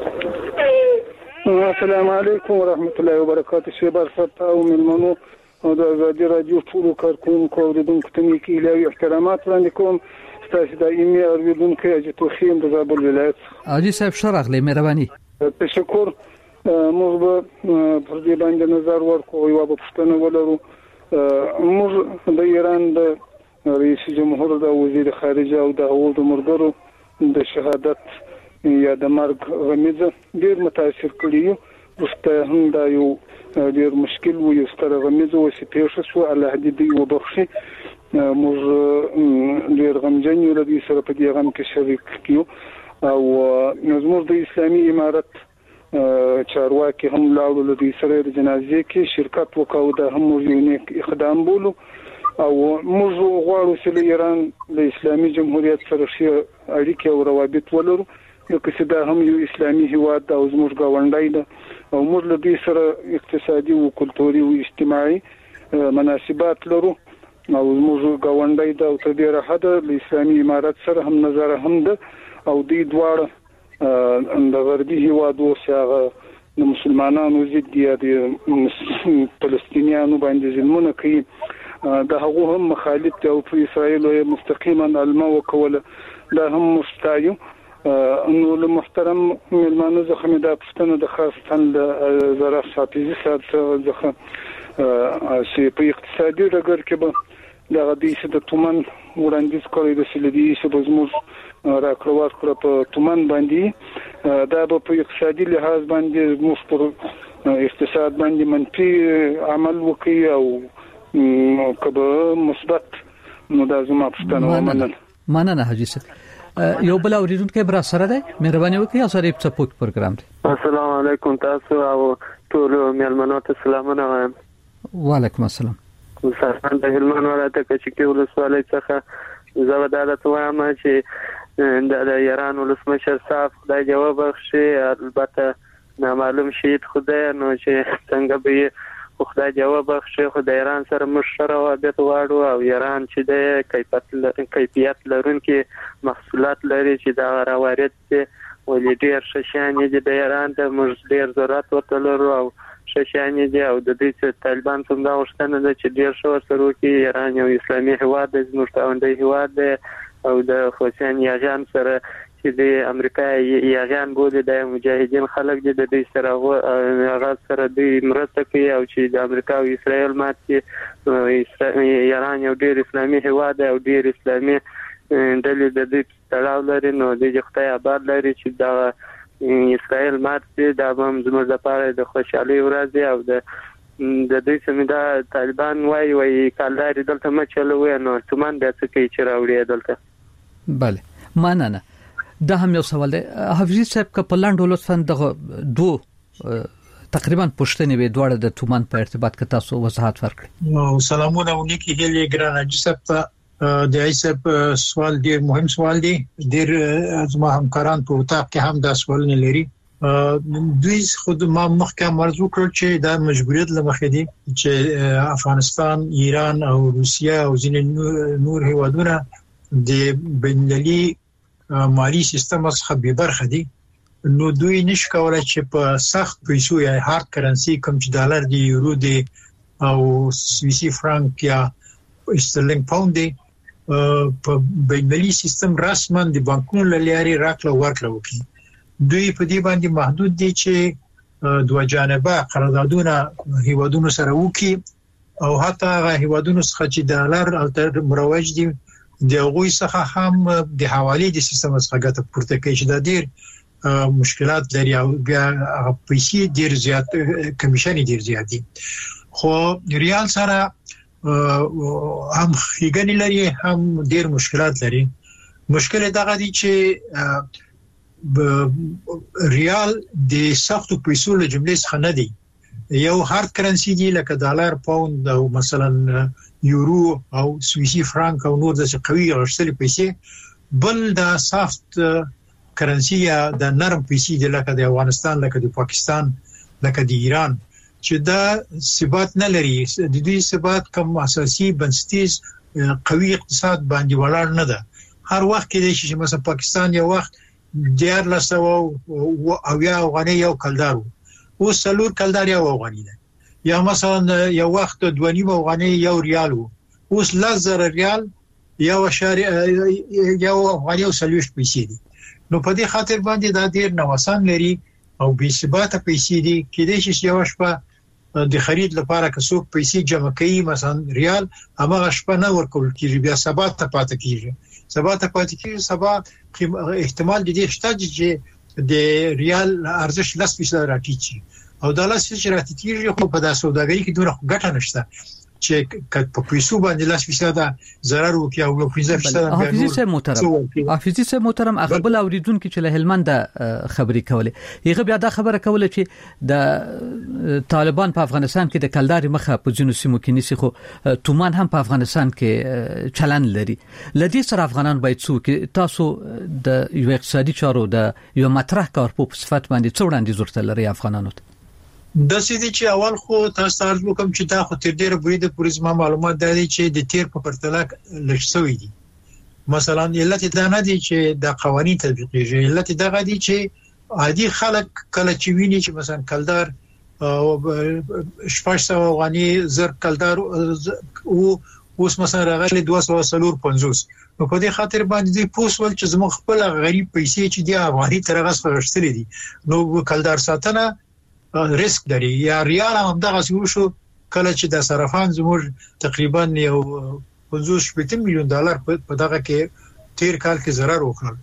السلام علیکم ورحمت الله وبرکاته. شیبر فتاو ملمنو او د آزادۍ رادیو ټول کارکونکو اوریدونکو ته کې الهي احترامات وړاندې کوم. تاسو دایمي اوریدونکو چې توخیم د زابل ولایت حاجی صاحب شرغله مهرباني. تشکر. موږ پر دې باندې نظر ورکو یو په پښتنه ولرو. موږ د ایران د رئیس جمهور د وزیر خارجه او د هوډ مرګرو د شهادت یا د مرګ غمیزه ډیر متاثر کړی یو. وسته هم دا یو ډیر مشکل و یو ستر غمیزه و چې پیښ شو الله دې دی وبخښي. موږ ډیر غمجن یو د سره په دې غم کې شریک کیو او زموږ د اسلامي امارت چارواکي هم لاړو د سره د جنازې کې شرکت وکاو. دا هم یو نیک اقدام بولو او موږ غواړو چې ایران د اسلامي جمهوریت سره ښه اړیکې او روابط ولرو. یو چې دا هم یو اسلامي هیواد او زموږ ګاونډی ده او موږ له دې سره اقتصادي او کلتوري او اجتماعي مناسبات لرو او موږ ګاونډی ده او تر دې راحته د اسلامي امارت سره هم نظر هم ده او دې دواړه د غربي هیوادو سره د مسلمانانو ضد دي د فلسطینیانو باندې ظلمونه کوي. دا هغه هم مخالف دي او په اسرائیل مستقیما علما وکوله دا هم مستایو. انه المحترم ملمانو زخمه د پښتنو د خاصتن د زراعت حافظي صاحب څخه چې په اقتصادي ډګر کې به د غدیسه د تومن وړاندیز کوي د سلیدي چې بزموس راکړوار کړ په تومن باندې دا په اقتصادي لحاظ باندې موږ پر اقتصاد باندې منفي عمل وکي او کبه مثبت نو دا زما پښتنو مننه حاجی صاحب. یو بل اوریدونکو بر سره ده مهرباني وکړئ اسره سپورت پروګرام دی. السلام علیکم تاسو او ټول مېلمنو ته سلامونه وایم. وعلیکم السلام. سلام د هلمند ولایت کې ولسوالۍ څخه زه دا د توام چې د ایران ولسمشر صاحب خدای جواب بخشي البته نامعلوم شهید خدای نو چې څنګه به خدای جواب بخشي خو د ایران سره مشره روابط واړو او ایران چې د کیفیت لرونکي محصولات لري چې دا راوارد دي ولې ډیر ششانې دي د ایران د موږ ډیر ضرورت ورته لرو او ششانې دي او د دې چې طالبان څنګه غوښتنه ده چې ډیر شو سره کې ایران یو اسلامي هیواد دی زموږ تاوندی هیواد دی او د حسین یاغیان سره چې د امریکا یاغیان بوله د مجاهدین خلک دي د دې سره هغه سره د مرسته کوي او چې د امریکا او اسرائیل ماته ایران یو ډیر اسلامي هیواد دی او ډیر اسلامي دلې د دې تړاو لري نو د خدای آباد لري چې دا اسرائیل ماته دا هم زموږ لپاره د خوشحالي ورځ او د دې سمدا طالبان وای کالداري دلته مچلوي نو تومان د څه کوي چې راوړي دلته bale مننه دا هم یو سوال دی حفیظ صاحب که په لاندو لطفا دغه تقریبا پښتنې وې دواړه د تومان په ارتباط کې تاسو وضاحت ورکړئ سلامونه ونیکی هلي ګران حاجی صاحب د ایسب سوال ډیر مهم سوال دی ډیر زما همکاران په وطاق کې هم دا سوال نه لري دوی خود ما مخکې مرزو کړ چې دا مجبوریت لمخې دي چې افغانستان ایران او روسیا او ځینې نور هیوادونه د بینالمللي مالی سیستم څخه به برخه دي نو دوی نش کولای چې په سخت پیسو یا هارد کرنسي کوم چې ډالر دی یورو دی او سویسي فرانک یا استرلینګ پاوند دی په بینالمللي سیستم رسما د بانکونو لاري راکړه ورکړه وکړي دوی په دې باندې محدود دي چې دوه جانبه قراردادونه هیوادونو سره وکړي او حتی هغه هیوادونو څخه چې ډالر الټر مروج دي د غوي څخه هم د حواله د سیستم څخه ګټه پورته کوي چې د ډیر مشکلات لري او بیا پیسې ډیر زیات کمیشن ډیر زیات دي خو ریال سره هم خېګنی لري هم ډیر مشکلات لري مشکل دغه دي چې ریال د سختو پیسو له جملې څخه نه دی یو هارد کرنسي دی لکه ډالر پاوند او مثلا یورو او سویسي فرانک او نور د قوي غشتلې پیسې بل د سافت کرنسي یا د نرم پیسې دی لکه د افغانستان لکه د پاکستان لکه د ایران چې دا ثبات نه لري د دې ثبات کوم اساسي بنسټیز قوي اقتصاد باندې ولاړ نه ده هر وخت کې چې مثلا پاکستان یو وخت ډیر لسو او یا غنی یو کلدار او سلور کلدار یو غنی ده یا مثلا یو وخت 2.5 غنی یو ریال اوس 1000 ریال یو اشاره یو غنی او سلوش پیسې دي نو په دې خاطر باندې دا ډیر نوسان لري او بې ثباته پیسې دي کېدای شي یو شپه د خرید لپاره که څوک پیسې جمع کوي مثلا ریال هغه شپه نه ورکول کیږي بیا سبا ته پاتې کیږي سبا احتمال د دې شته چې د ریال ارزش 10% راټیټي او د 10% راټیټي خو په داسې سوداګرۍ کې دوه ګټه نشته چې په پیسو باندې 10% ضرر وکي او 15% حافظي سه محترم هغه بل اوریدونکو چې له هلمند خبرې کولې هغه بیا دا خبره کوله چې د طالبان په افغانستان کې د کلداري مخه په جنوب سیمو کې نسی خو تومان هم په افغانستان کې چلن لري لدی سره افغانان باید څوک تاسو د یو اقتصادي چارو د یو مطرح کار په صفت باندې څوړاندې ضرورت لري افغانانو د سيدي چې اول خو تاسو ارزو کوم چې دا خو تر ډیره بریده پولیسما معلومات دی چې د تیر په پرتله لښسوي دي مثلا علت دا نه دي چې د قوانين تطبیقيږي علت دا دي چې عادي خلک کله چې ویني چې مثلا کلدار او شپږ غني زر کلدار او اوس مثلا راغلي 250 نو په دې خاطر باندې پوسول چې زموږ خپل غریب پیسې چې دی افغاني ترغس غشتلې دي نو کلدار ساتنه ریسک لري یا ریال هم دغه شو کله چې د صرافان زموږ تقریبا یو 50 میلیون ډالر په دغه کې تیر کال کې ضرر وکړل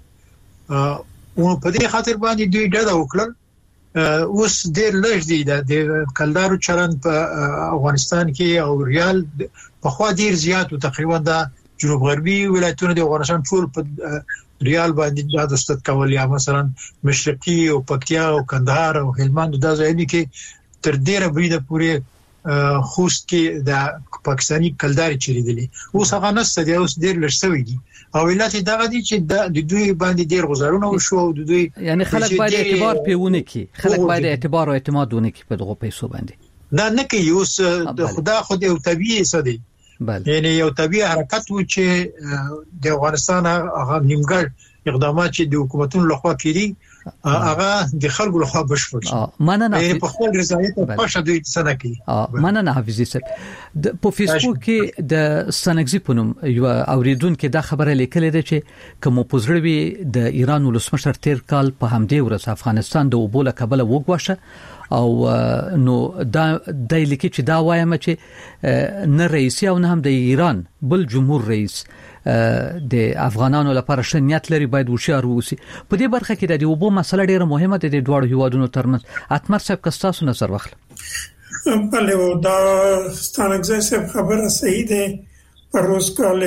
او په دې خاطر باندې دوی ډډه وکړل اوس ډېر لږ دي د کلدارو چلن په افغانستان کې او ریال په خوا ډېر زیات او تقریبا د جنوب غربي ولایتونو د افغانستان ټول په ریال باندې د استاد کول یا مثلا مشرقي او پکتیا او کندهار او هلمند د ځایونو کې تر ډیره بریده پورې خوست کې د پاکستانی کلداري چریدلی اوس هغه نسته دی اوس ډیر لږ دي او ولایت دغه دي چې د دوی باندې ډیر غزارونه وشو او د دوی یعنی خلک باید اعتبار پیونه کی خلک باید اعتبار او اعتماد ونه کی په دغه پیسو باندې دا نه کوي اوس د خدا خود یو طبيعي سدي یعنی یو طبيعي حرکت و چې د افغانستان هغه نیمګړ اقدامات چې د حکومتونو لخوا کړي هغه د خلکو لخوا بشپړ شي مننه په خپل رضایت او پښه دوی څنګه کوي مننه حافظي صاحب په فیسبوک کې د سنگزي پونم یو اوریدونکو دا خبره لیکلې ده چې کوم پوزړوي د ایران ولسمشر تیر کال په همدې ورځ افغانستان د اوبو له کبله وګواشه او نو دا د لیکي چې دا وایم چې نه رئیس او نه هم د ایران بل جمهور رئیس د افغانانو لپاره شنیت لري باید هوښیار ووسی په دې برخه کې د اوبو مسله ډیره مهمه ده د دوه هیوادونو ترمنځ اتمر صاحب کستاسو نظر واخله بله و دا ستانگزی صاحب خبره صحیح ده پر روز کال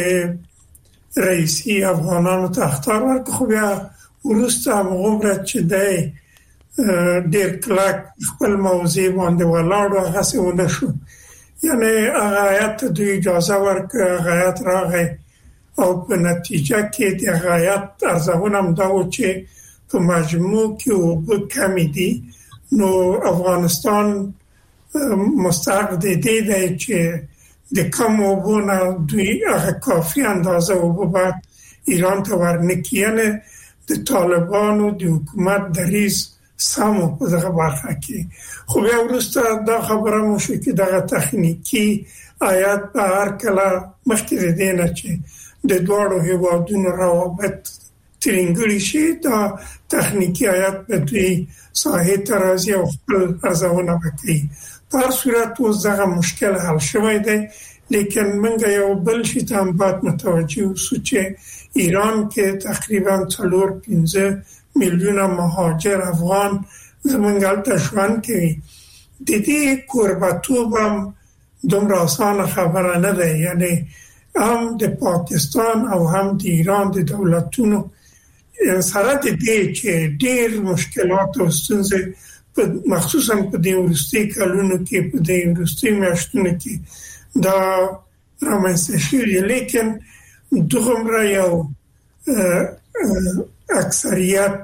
رئیسی افغانانو تختار ورک خو بیا ورسته مغمرت چې ده ډیر کلک خپل موضوع باندې ولاړ هغه څه ونه شو یعنی هغه دوی اجازه ورک هغه راغی او په نتیجه کې د غایت ارزونه هم دا و چې په مجموع کې اوبه کمی دي نو افغانستان مستحق دی چې د کم اوبو نه دوی هغه کافی اندازه اوبه باید ایران ته ورنکړي یعنی د طالبانو د حکومت دریځ سمو په دغه برخه کې خو بیا وروسته دا خبره مو شو چې دغه تخنیکی آیات په هر کله مخکې دی نه چې د دوړو هیوادونو روابط ترنګړي شي دا تخنیکی آیات په دې ساحه ترازی او خپل ارزونه وکړي په صورت اوس دغه مشکل حل شوی دی لیکن منګه یو بل شي ته هم باید متوجه اوسو چې ایران کې تقریبا 4-5 میلیونه مهاجر افغان زمونږ هلته ژوند کوي د دې کوربتوب هم دومره اسانه خبره نه ده یعنی هم د پاکستان او هم د ایران د دولتونو سره د دې چې ډېر مشکلات او ستونزې مخصوصا په دې وروستي کلونو کې په دې وروستي میاشتونو کې دا رامنځته شوي لیکن دومره یو اکثریت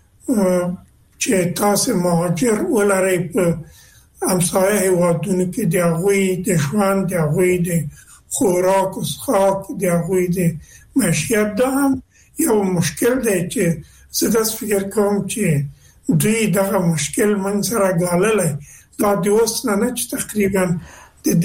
چې تاسو مهاجر ولرئ په همسایه هیوادونو کې د هغوی د ژوند د هغوی د خوراک او څښاک د هغوی د معیشت دا هم یو مشکل دی چې زه داسې فکر کوم چې دوی دغه مشکل من سره ګاللی دا د اوس نه چې تقریبا د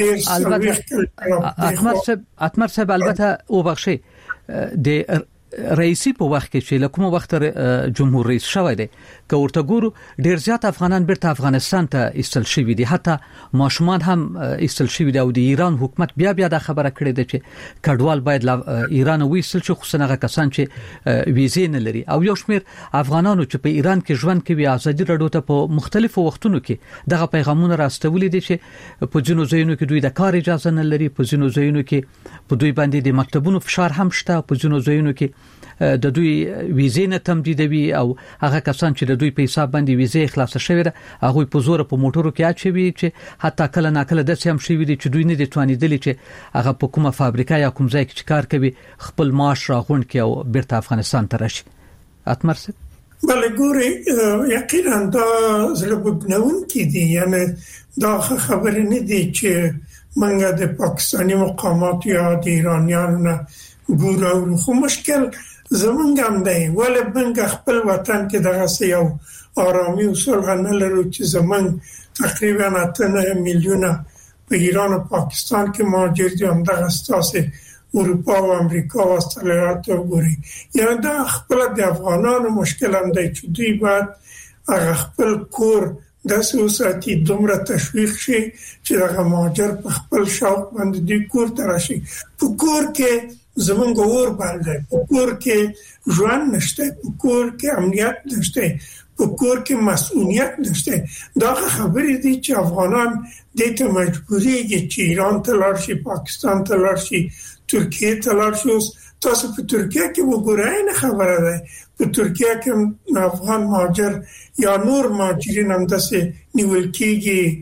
ډېر اتمر صاحب البته او بخشي د رئیسی په وخت کې چې لکه وخت جمهور رئیس شوی دی که ورته ګورو ډیر زیات افغانان بیرته افغانستان ته ایستل شوی دي حتی ماشومان هم ایستل شوی دي او د ایران حکومت بیا د خبره کړې ده چې کډوال باید ایران ویستل شي خصوصا هغه کسان چې ویزې نه لري او یو شمېر افغانانو چې په ایران کې ژوند کوي ازادي راډیو ته په مختلفو وختونو کې دغه پیغامونه راستولي دي چې په ځینو ځایونو کې دوی د کار اجازه نه لري په ځینو ځایونو کې په دوی باندې د مکتبونو فشار هم شته په ځینو ځایونو کې د دوی ویزې نه تمدیدوي او هغه کسان چې د دوی په حساب باندې ویزې خلاص شوی هغه په زور په موټرو کې اچوي چې حتی کله ناکله د سیم شوی دي چې دوی نه دي توانیدلی چې هغه په کومه فابریکه یا کوم ځای کې کار کوي خپل معاش راغونډ کړي او بیرته افغانستان ته راشي اتمر څه بله ګوري یقینا دا زړه بګنون کې دي یعنی دا خبره نه دي چې منګه د پاکستانی مقامات یا د ایرانیانو نه ګورو خو مشکل زمونږ هم دی ولې موږ خپل وطن کې دغه یو آرامي او صلح نه لرو چې زمونږ تقریبا 8 میلیونه په ایران او پاکستان کې مهاجر دي هم دغه ستاسو اروپا او امریکا او استرالیا ته ګوري یعنی دا خپل د افغانانو مشکل هم دی چې دوی باید هغه خپل کور د سوسایټي دومره تشویق شي چې هغه مهاجر په خپل شوق باندې د کور ته راشي په کور کې زمونږ اور باندې په کور کې ژوند نشته په کور کې امنیت نشته په کور کې مسؤلیت نشته دا خبرې دي چې افغانان د ته مجبورېږي چې ایران ته لاړ شي پاکستان ته لاړ شي ترکیه ته لاړ شي تاسو په ترکیه کې وګورئ نه خبره ده په ترکیه کې افغان مهاجر یا نور مهاجرین هم داسې نیول کېږي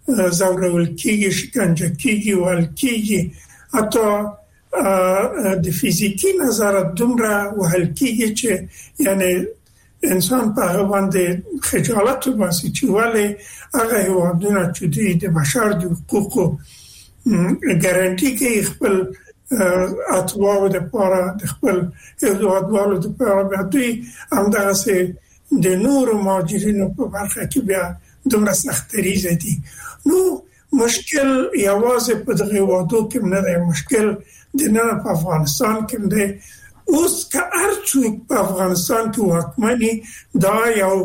زورول کیږي شکنجه کیږي ولکیږي حتی د فزیکی نظر دومره وهل کیږي چې یعنی انسان په هغه باندې خجالت وباسي چې ولې هغه هیوادونه چې د بشر د حقوقو ګارانټي کوي خپل اتباعو د پاره د خپل هیوادوالو د پاره دوی همدغه د نورو مهاجرینو په برخه کې بیا دومره سختري دي. نو مشکل یوازې په دغه وادو کې نه دی، مشکل د نه په افغانستان کې دی. اوس که هر څوک په افغانستان کې واکمني دا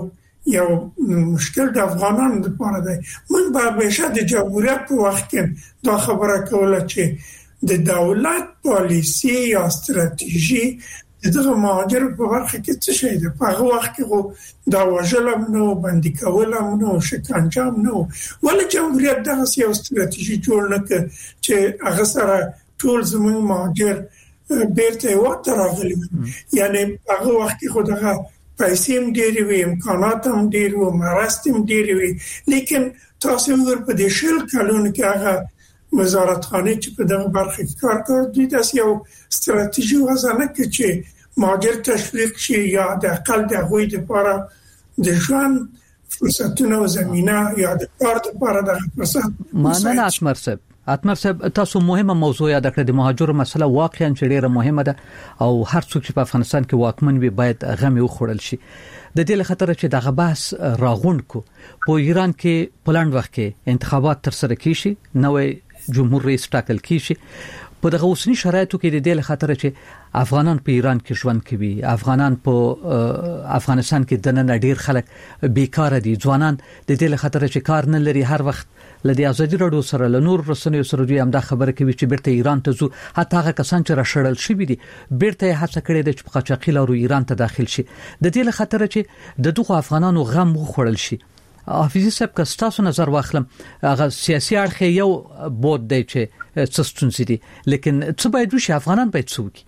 یو مشکل د افغانانو لپاره دی. موږ به همیشه د جمهوریت په وخت کې دا خبره کوله چې د دولت پالیسی یا ستراتیژي دغه مهاجر په برخه کې څه شي ده. په هغه وخت کې دا وژلم نو بندي کولم نو شکنجه نو ولې جمهوریت دغه یو ستراتیژي جوړ نه کړ چې هغه سره ټول زموږ مهاجر بیرته وخت راغلي. یعنی هغه وخت کې خدغه پیسې هم ډېرې وي، امکانات هم ډېر وو، مرستې هم ډېرې وي، لیکن تاسو ور په دې شل کلونو کې هغه وزارتخانه چې په دغه برخه کې کار کوي دوی داسې یو ستراتیژي وضع نه کړي چې مهاجر تشویق شي یا د اقل د هغوی لپاره د ژوند فرصتونه او زمينه یا د کار لپاره د فرصت. مننه اتمر صاحب تاسو مهمه موضوع یاد کړئ. د مهاجرو مسله واقعا ډیره مهمه ده او هر څوک چې په افغانستان کې واکمن وي باید غم یې وخوړل شي. د دې لپاره چې دغه بحث راغونډ کو په ایران کې پلاند وخت کې انتخابات تر سره کیشي، نوې جمهور رئیس ټاکل کیشي. په دغه اوسنی شرایطو کې د دې لپاره چې افغانان په ایران کې ژوند کوي، افغانان په افغانستان کې دننه ډیر خلک بیکاره دي، ځوانان د دې لپاره چې کار نه لري هر وخت لدی ازادي رادیو سره لنور رسنیو سره دوی هم دا خبره کوي چې بیرته ایران ته ځو. حتی هغه کسان چې راشړل شي دي بیرته هڅه کړې ده چې په قاچاقي لارو ایران ته داخل شي. د دې لپاره چې د دغه افغانانو غم وخوړل شي. حافظ صاحب که تاسو نظر واخلم هغه سیاسي اړخ یو بود دی چې څه ستونزې دي، لیکن څه باید وشي؟ افغانان باید څه وکړي؟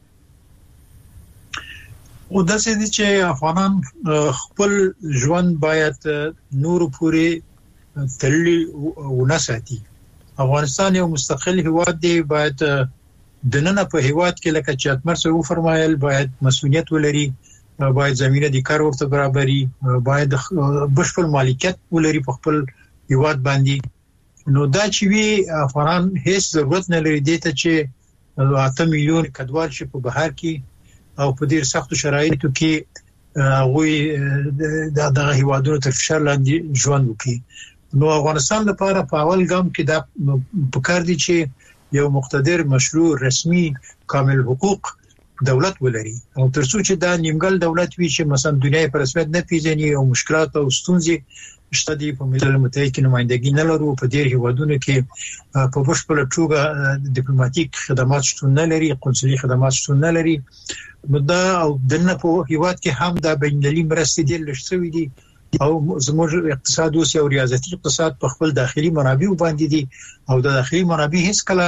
او دا څه دي چې افغانان خپل ژوند باید نور پورې تللی ونساتي. افغانستان یو مستقل هیواد دی، باید دننه په هیواد کې لکه چې اتمر سره وفرمایل باید مسؤلیت ولري، باید زمينه د کار ورته برابرۍ، باید بشپړ مالکیت ولري په خپل هیواد باندې. نو دا چې وی افغان هیڅ ضرورت نه لري دته چې 8 میلیون کډوال شي په بهر کې او په ډیر سختو شرایطو کې وی دغه هیوادونو تر فشار لاندې ژوند وکړي. نو افغانستان لپاره په اول ګام کې دا پکار دي چې یو مقتدر مشروع رسمي کامل حقوق دولت ولري او ترڅو چې دا نیمګل دولت وي چې مثلا دنیا په رسمیت نه پیژني او مشکلات او ستونزې شته دي په ملل متحد کې نمائندګي نه لرو، په ډیر هیوادونو کې په بشپړ توګه ډیپلوماټیک خدمات شتون نه لري، قونسلي خدمات شتون نه لري. دا او دنه په هیواد کې هم دا بینالمللي مرستې دي لښتوي دي او زموږ اقتصاد اوس یو ریاضتي اقتصاد په خپل داخلي منابع باندې دي او د داخلي منابع هیڅ کله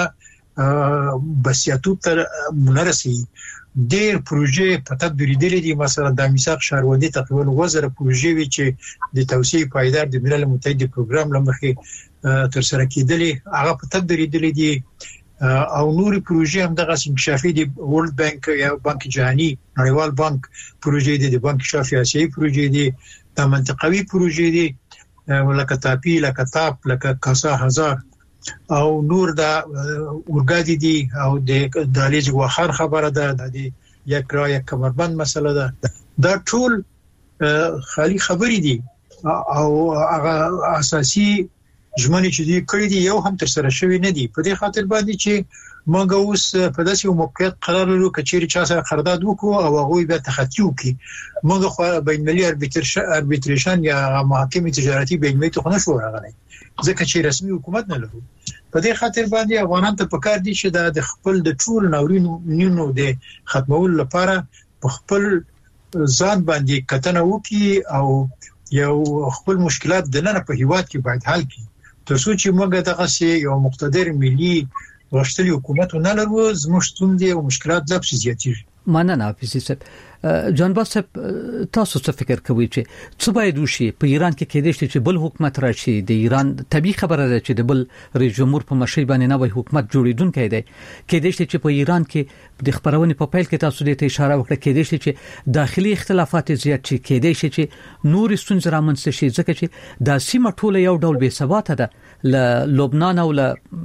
بسیاتو تر منرسي. ډېر پروژې په تدبیر دي، مثلا د میثاق شهروندي تقریبا وزره پروژې وی چې د توسعه پایدار د ملل متحد پروګرام لمخې تر سره کېدلې هغه په تدبیر دي او نوري پروژې هم دغه انکشافي دي. ورلد بانک یا بانک جهاني نړیوال بانک پروژې دي، د بانک شافي آسیایي پروژې دي، د منطقوي پروژې دي لکه تاپی، لکه تاپ، لکه کاسا هزار او نور دا اورګادي دي او د دالیز وخر خبره ده د یک را یک کمربند مسله ده. دا ټول خالی خبرې دي او هغه اساسي ژمنې چې دي کړې دي یو هم تر سره شوی نه دي. په دې خاطر باندې چې موږ اوس په داسې یو موقعیت قرار لرو چې چیرې چا سره قرارداد وکړو او هغه بیا تخطی وکړي. موږ خو بین‌المللي اربیتریشن یا محاکمه تجارتي بین‌المللي ته نشو راغلی ځکه چې رسمي حکومت نه لرو. په دې خاطر باندې افغانان ته پکار دي چې د خپل د ټول ناورینونو د ختمولو لپاره په خپل ځان باندې کتنه وکړي او یو خپل مشکلات د نن په هیواد کې باید حل کړي. ترڅو چې موږ دغه یو مقتدر ملي غښتلي حکومت نه لرو زموږ ستونزې او مشکلات لا زیاتېږي. مننه حافظ صاحب. جانباز صاحب تاسو څه فکر کوئ چې څه باید وشي په ایران کې کېدای شي چې بل حکومت راشي؟ د ایران طبي خبره ده چې د بل رئیس جمهور په مشرۍ باندې نوې حکومت جوړیدونکی دی. کېدای شي چې په ایران کې د خبرونې په پیل کې تاسو دې ته اشاره وکړه، کېدای شي چې داخلي اختلافات زیات شي، کېدای شي چې نور ستونزې رامنځته شي، ځکه چې دا سیمه ټوله یو ډول بې ثباته ده. ل لبنان او ل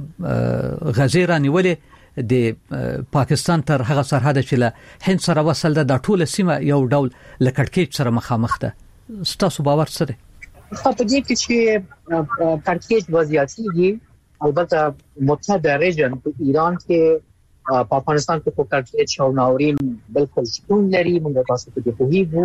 غزې رانیولې د پاکستان تر هغه سرحد چې له هند سره وصل ده، د ټوله سیمه یو ډول لکړکېچ سره مخامخ ده. ستاسو باور څه دی؟ په دې کې چې کړکېچ وضعیتي البته متحده ریجن په ایران کې په افغانستان کې په کړکېچ او ناورین بالکل شتون لري. موږ تاسو ته په هیڅ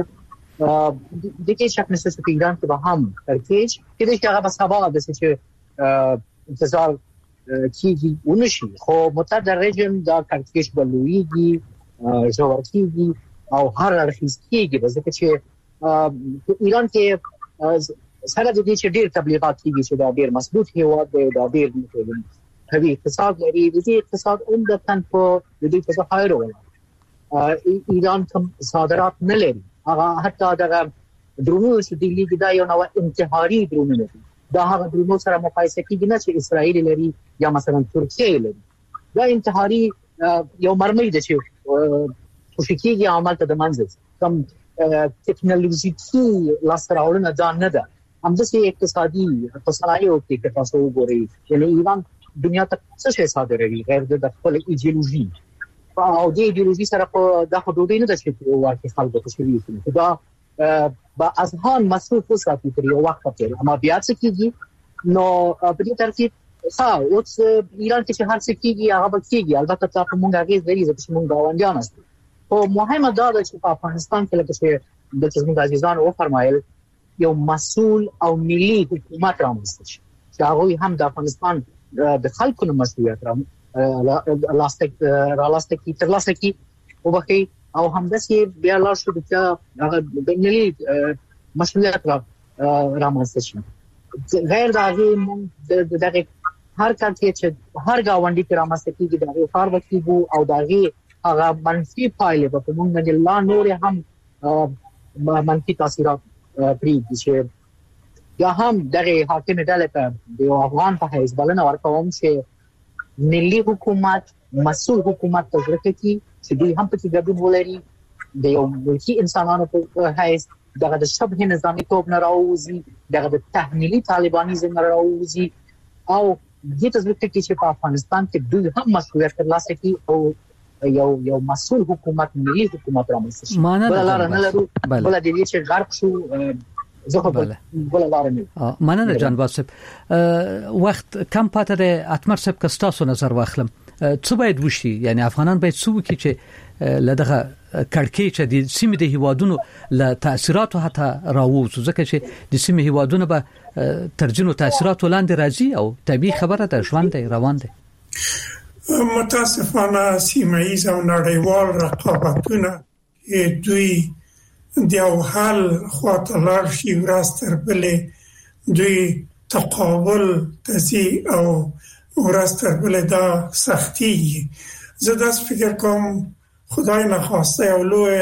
د کې شک نشته چې ایران کې به هم کړکېچ کې د هغه بس هوا د چې انتظار کیږي ونشي، خو متحده ریجن دا کړکېچ بلويږي ژورتيږي او هر اړخیز کیږي، ځکه چې ایران کې سره د دې چې ډېر تبلیغات کیږي چې دا ډېر مضبوط هیواد دی، دا ډېر قوي اقتصاد لري. د دې اقتصاد عمدتاً په د دې په ظاهرو ایران کوم صادرات نه لري. هغه حتی دا درونو چې د لیګ دا یو نوع انتحاري درونو دي، دا هغه درونو سره مقایسه کیږي نه چې اسرائیل لري یا مثلا ترکیه لري. دا انتحاري یو مرمۍ ده چې خوشکیږي عمل ته د منځ کم ټکنالوژیکي لاسراوړنه دا نه ده، همداسې اقتصادي صنایعو کې تاسو وګورئ یعنی ایران دنیا ته څه شي صادروي غیر د خپل ایدئولوژي او د ایدئولوژي سره په د حدودي نه د چې واقعي خلکو ته شوی دا با اذهان مصروف وساتي تر یو وخت پورې. اما بیا څه کیږي نو په دې ترتیب اوس ایران کې هر څه کیږي هغه به کیږي. البته تاسو مونږ هغه لري چې مونږ غونډیان استو او مهمه دا ده چې په افغانستان کې لکه چې د زموږ عزیزان او فرمایل یو مسؤل او ملي حکومت رامنځته شي چې هغه هم د افغانستان د خلکو مسؤلیت رالاسته کی او بخي او همداسې بیا لا شو چې هغه د ملي مسؤلیت رامنځته شي. غیر دا دغه هر کار چې هر گاونډي کې رامنځته کیږي دا کار وکړي او داغه هغه منفي پایله په موږ باندې لا نور هم منفي تاثیرات پریږدي چې یا هم دغه حاکم ډله ته د افغان په حیث بلنه ورکوم چې ملي حکومت مسؤل حکومت تجربه کوي چې دوی هم په ګډون ولري د یو ملکي انسانانو په حیث دغه د شبه نظامی توپ نه راوځي، دغه د تحمیلي طالبانیزم نه راوځي او دې تثبیت کوي چې په افغانستان کې دوی هم مسؤلیت ترلاسه کوي او یو مسؤل حکومت ملي حکومت رامنځته شي. بل نه لرو بل د دې چې غرب شو زه بل لاره نه. مننه جانباز صاحب. وخت کم پاتې د اتمر صاحب کستاسو نظر واخلم څه باید وشي؟ یعنی افغانان باید څه وکړي چې لدغه کړکېچ د سیمې د هیوادونو له تاثیراتو حتی راووځي، ځکه چې د سیمې هیوادونو به ترجمه تاثیراتو لاندې راځي او طبيعي خبره ده ژوند دی روان دی. متاسفانه سیمه‌ایز او نړیوال رقابتونه دوی د یو حل خواته لاړ شي ورستر بلې دوی تقابل تزي او ورستر بلې دا سختي. زه داس فکر کوم خدای نخواسته یو لوی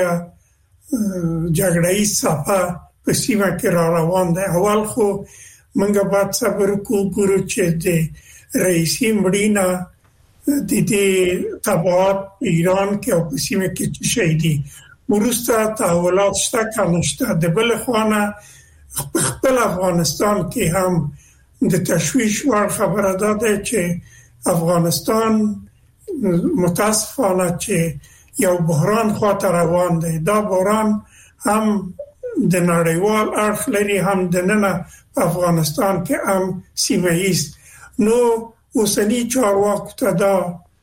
جګړه‌ای صفه په سیمه کې را روان ده. اول خو موږ باید صبر وکړو چې د رئیسي مړینه د دې تبعات ایران کې او په سیمه کې شي دي ورسته تحولات شته کنيشته. د بل خوانه خپل افغانستان کې هم د تشویش ور خبره ده چې افغانستان متاسفانه چې یو بحران خاطر روان دی. دا بحران هم د نړیوال اړخ لري هم د نن افغانستان کې هم سیمه‌ایز. نو اوسنی چارواکو ته دا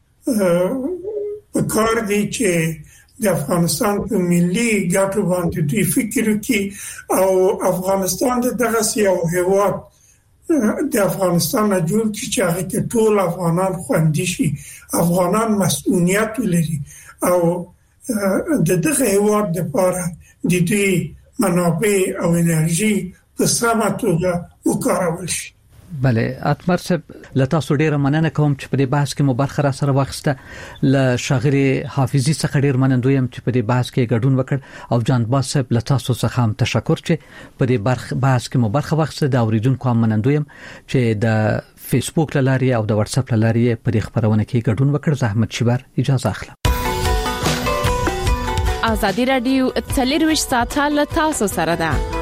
کار دی چې د افغانستان په ملي ګټو باندې دوی فکر وکړي او افغانستان دغه یو هیواد د افغانستان جوړ کړي چې هغه کې ټول افغانان خوندي شي، افغانان مسؤلیت لري او دغه هیواد لپاره د دوی منابع او انرژي په سمه توګه وکارول شي. بله اتمر صاحب لتاسو ډیره مننه کوم چې په دې بحث کې مو برخه را سره واخسته ل شاغري حافظي څخه ډیر منندویم چې په دې بحث کې ګډون وکړ او جان باز صاحب لتاسو څخه هم تشکر چې په دې بحث کې مو برخه واخسته دا اوریدونکو هم منندویم چې د فیسبوک لاري او د واتس اپ لاري په دې خبرونه کې ګډون وکړ. زحمت شبر اجازه اخلم. ازادي رادیو 24 ساعته له تاسو سره ده.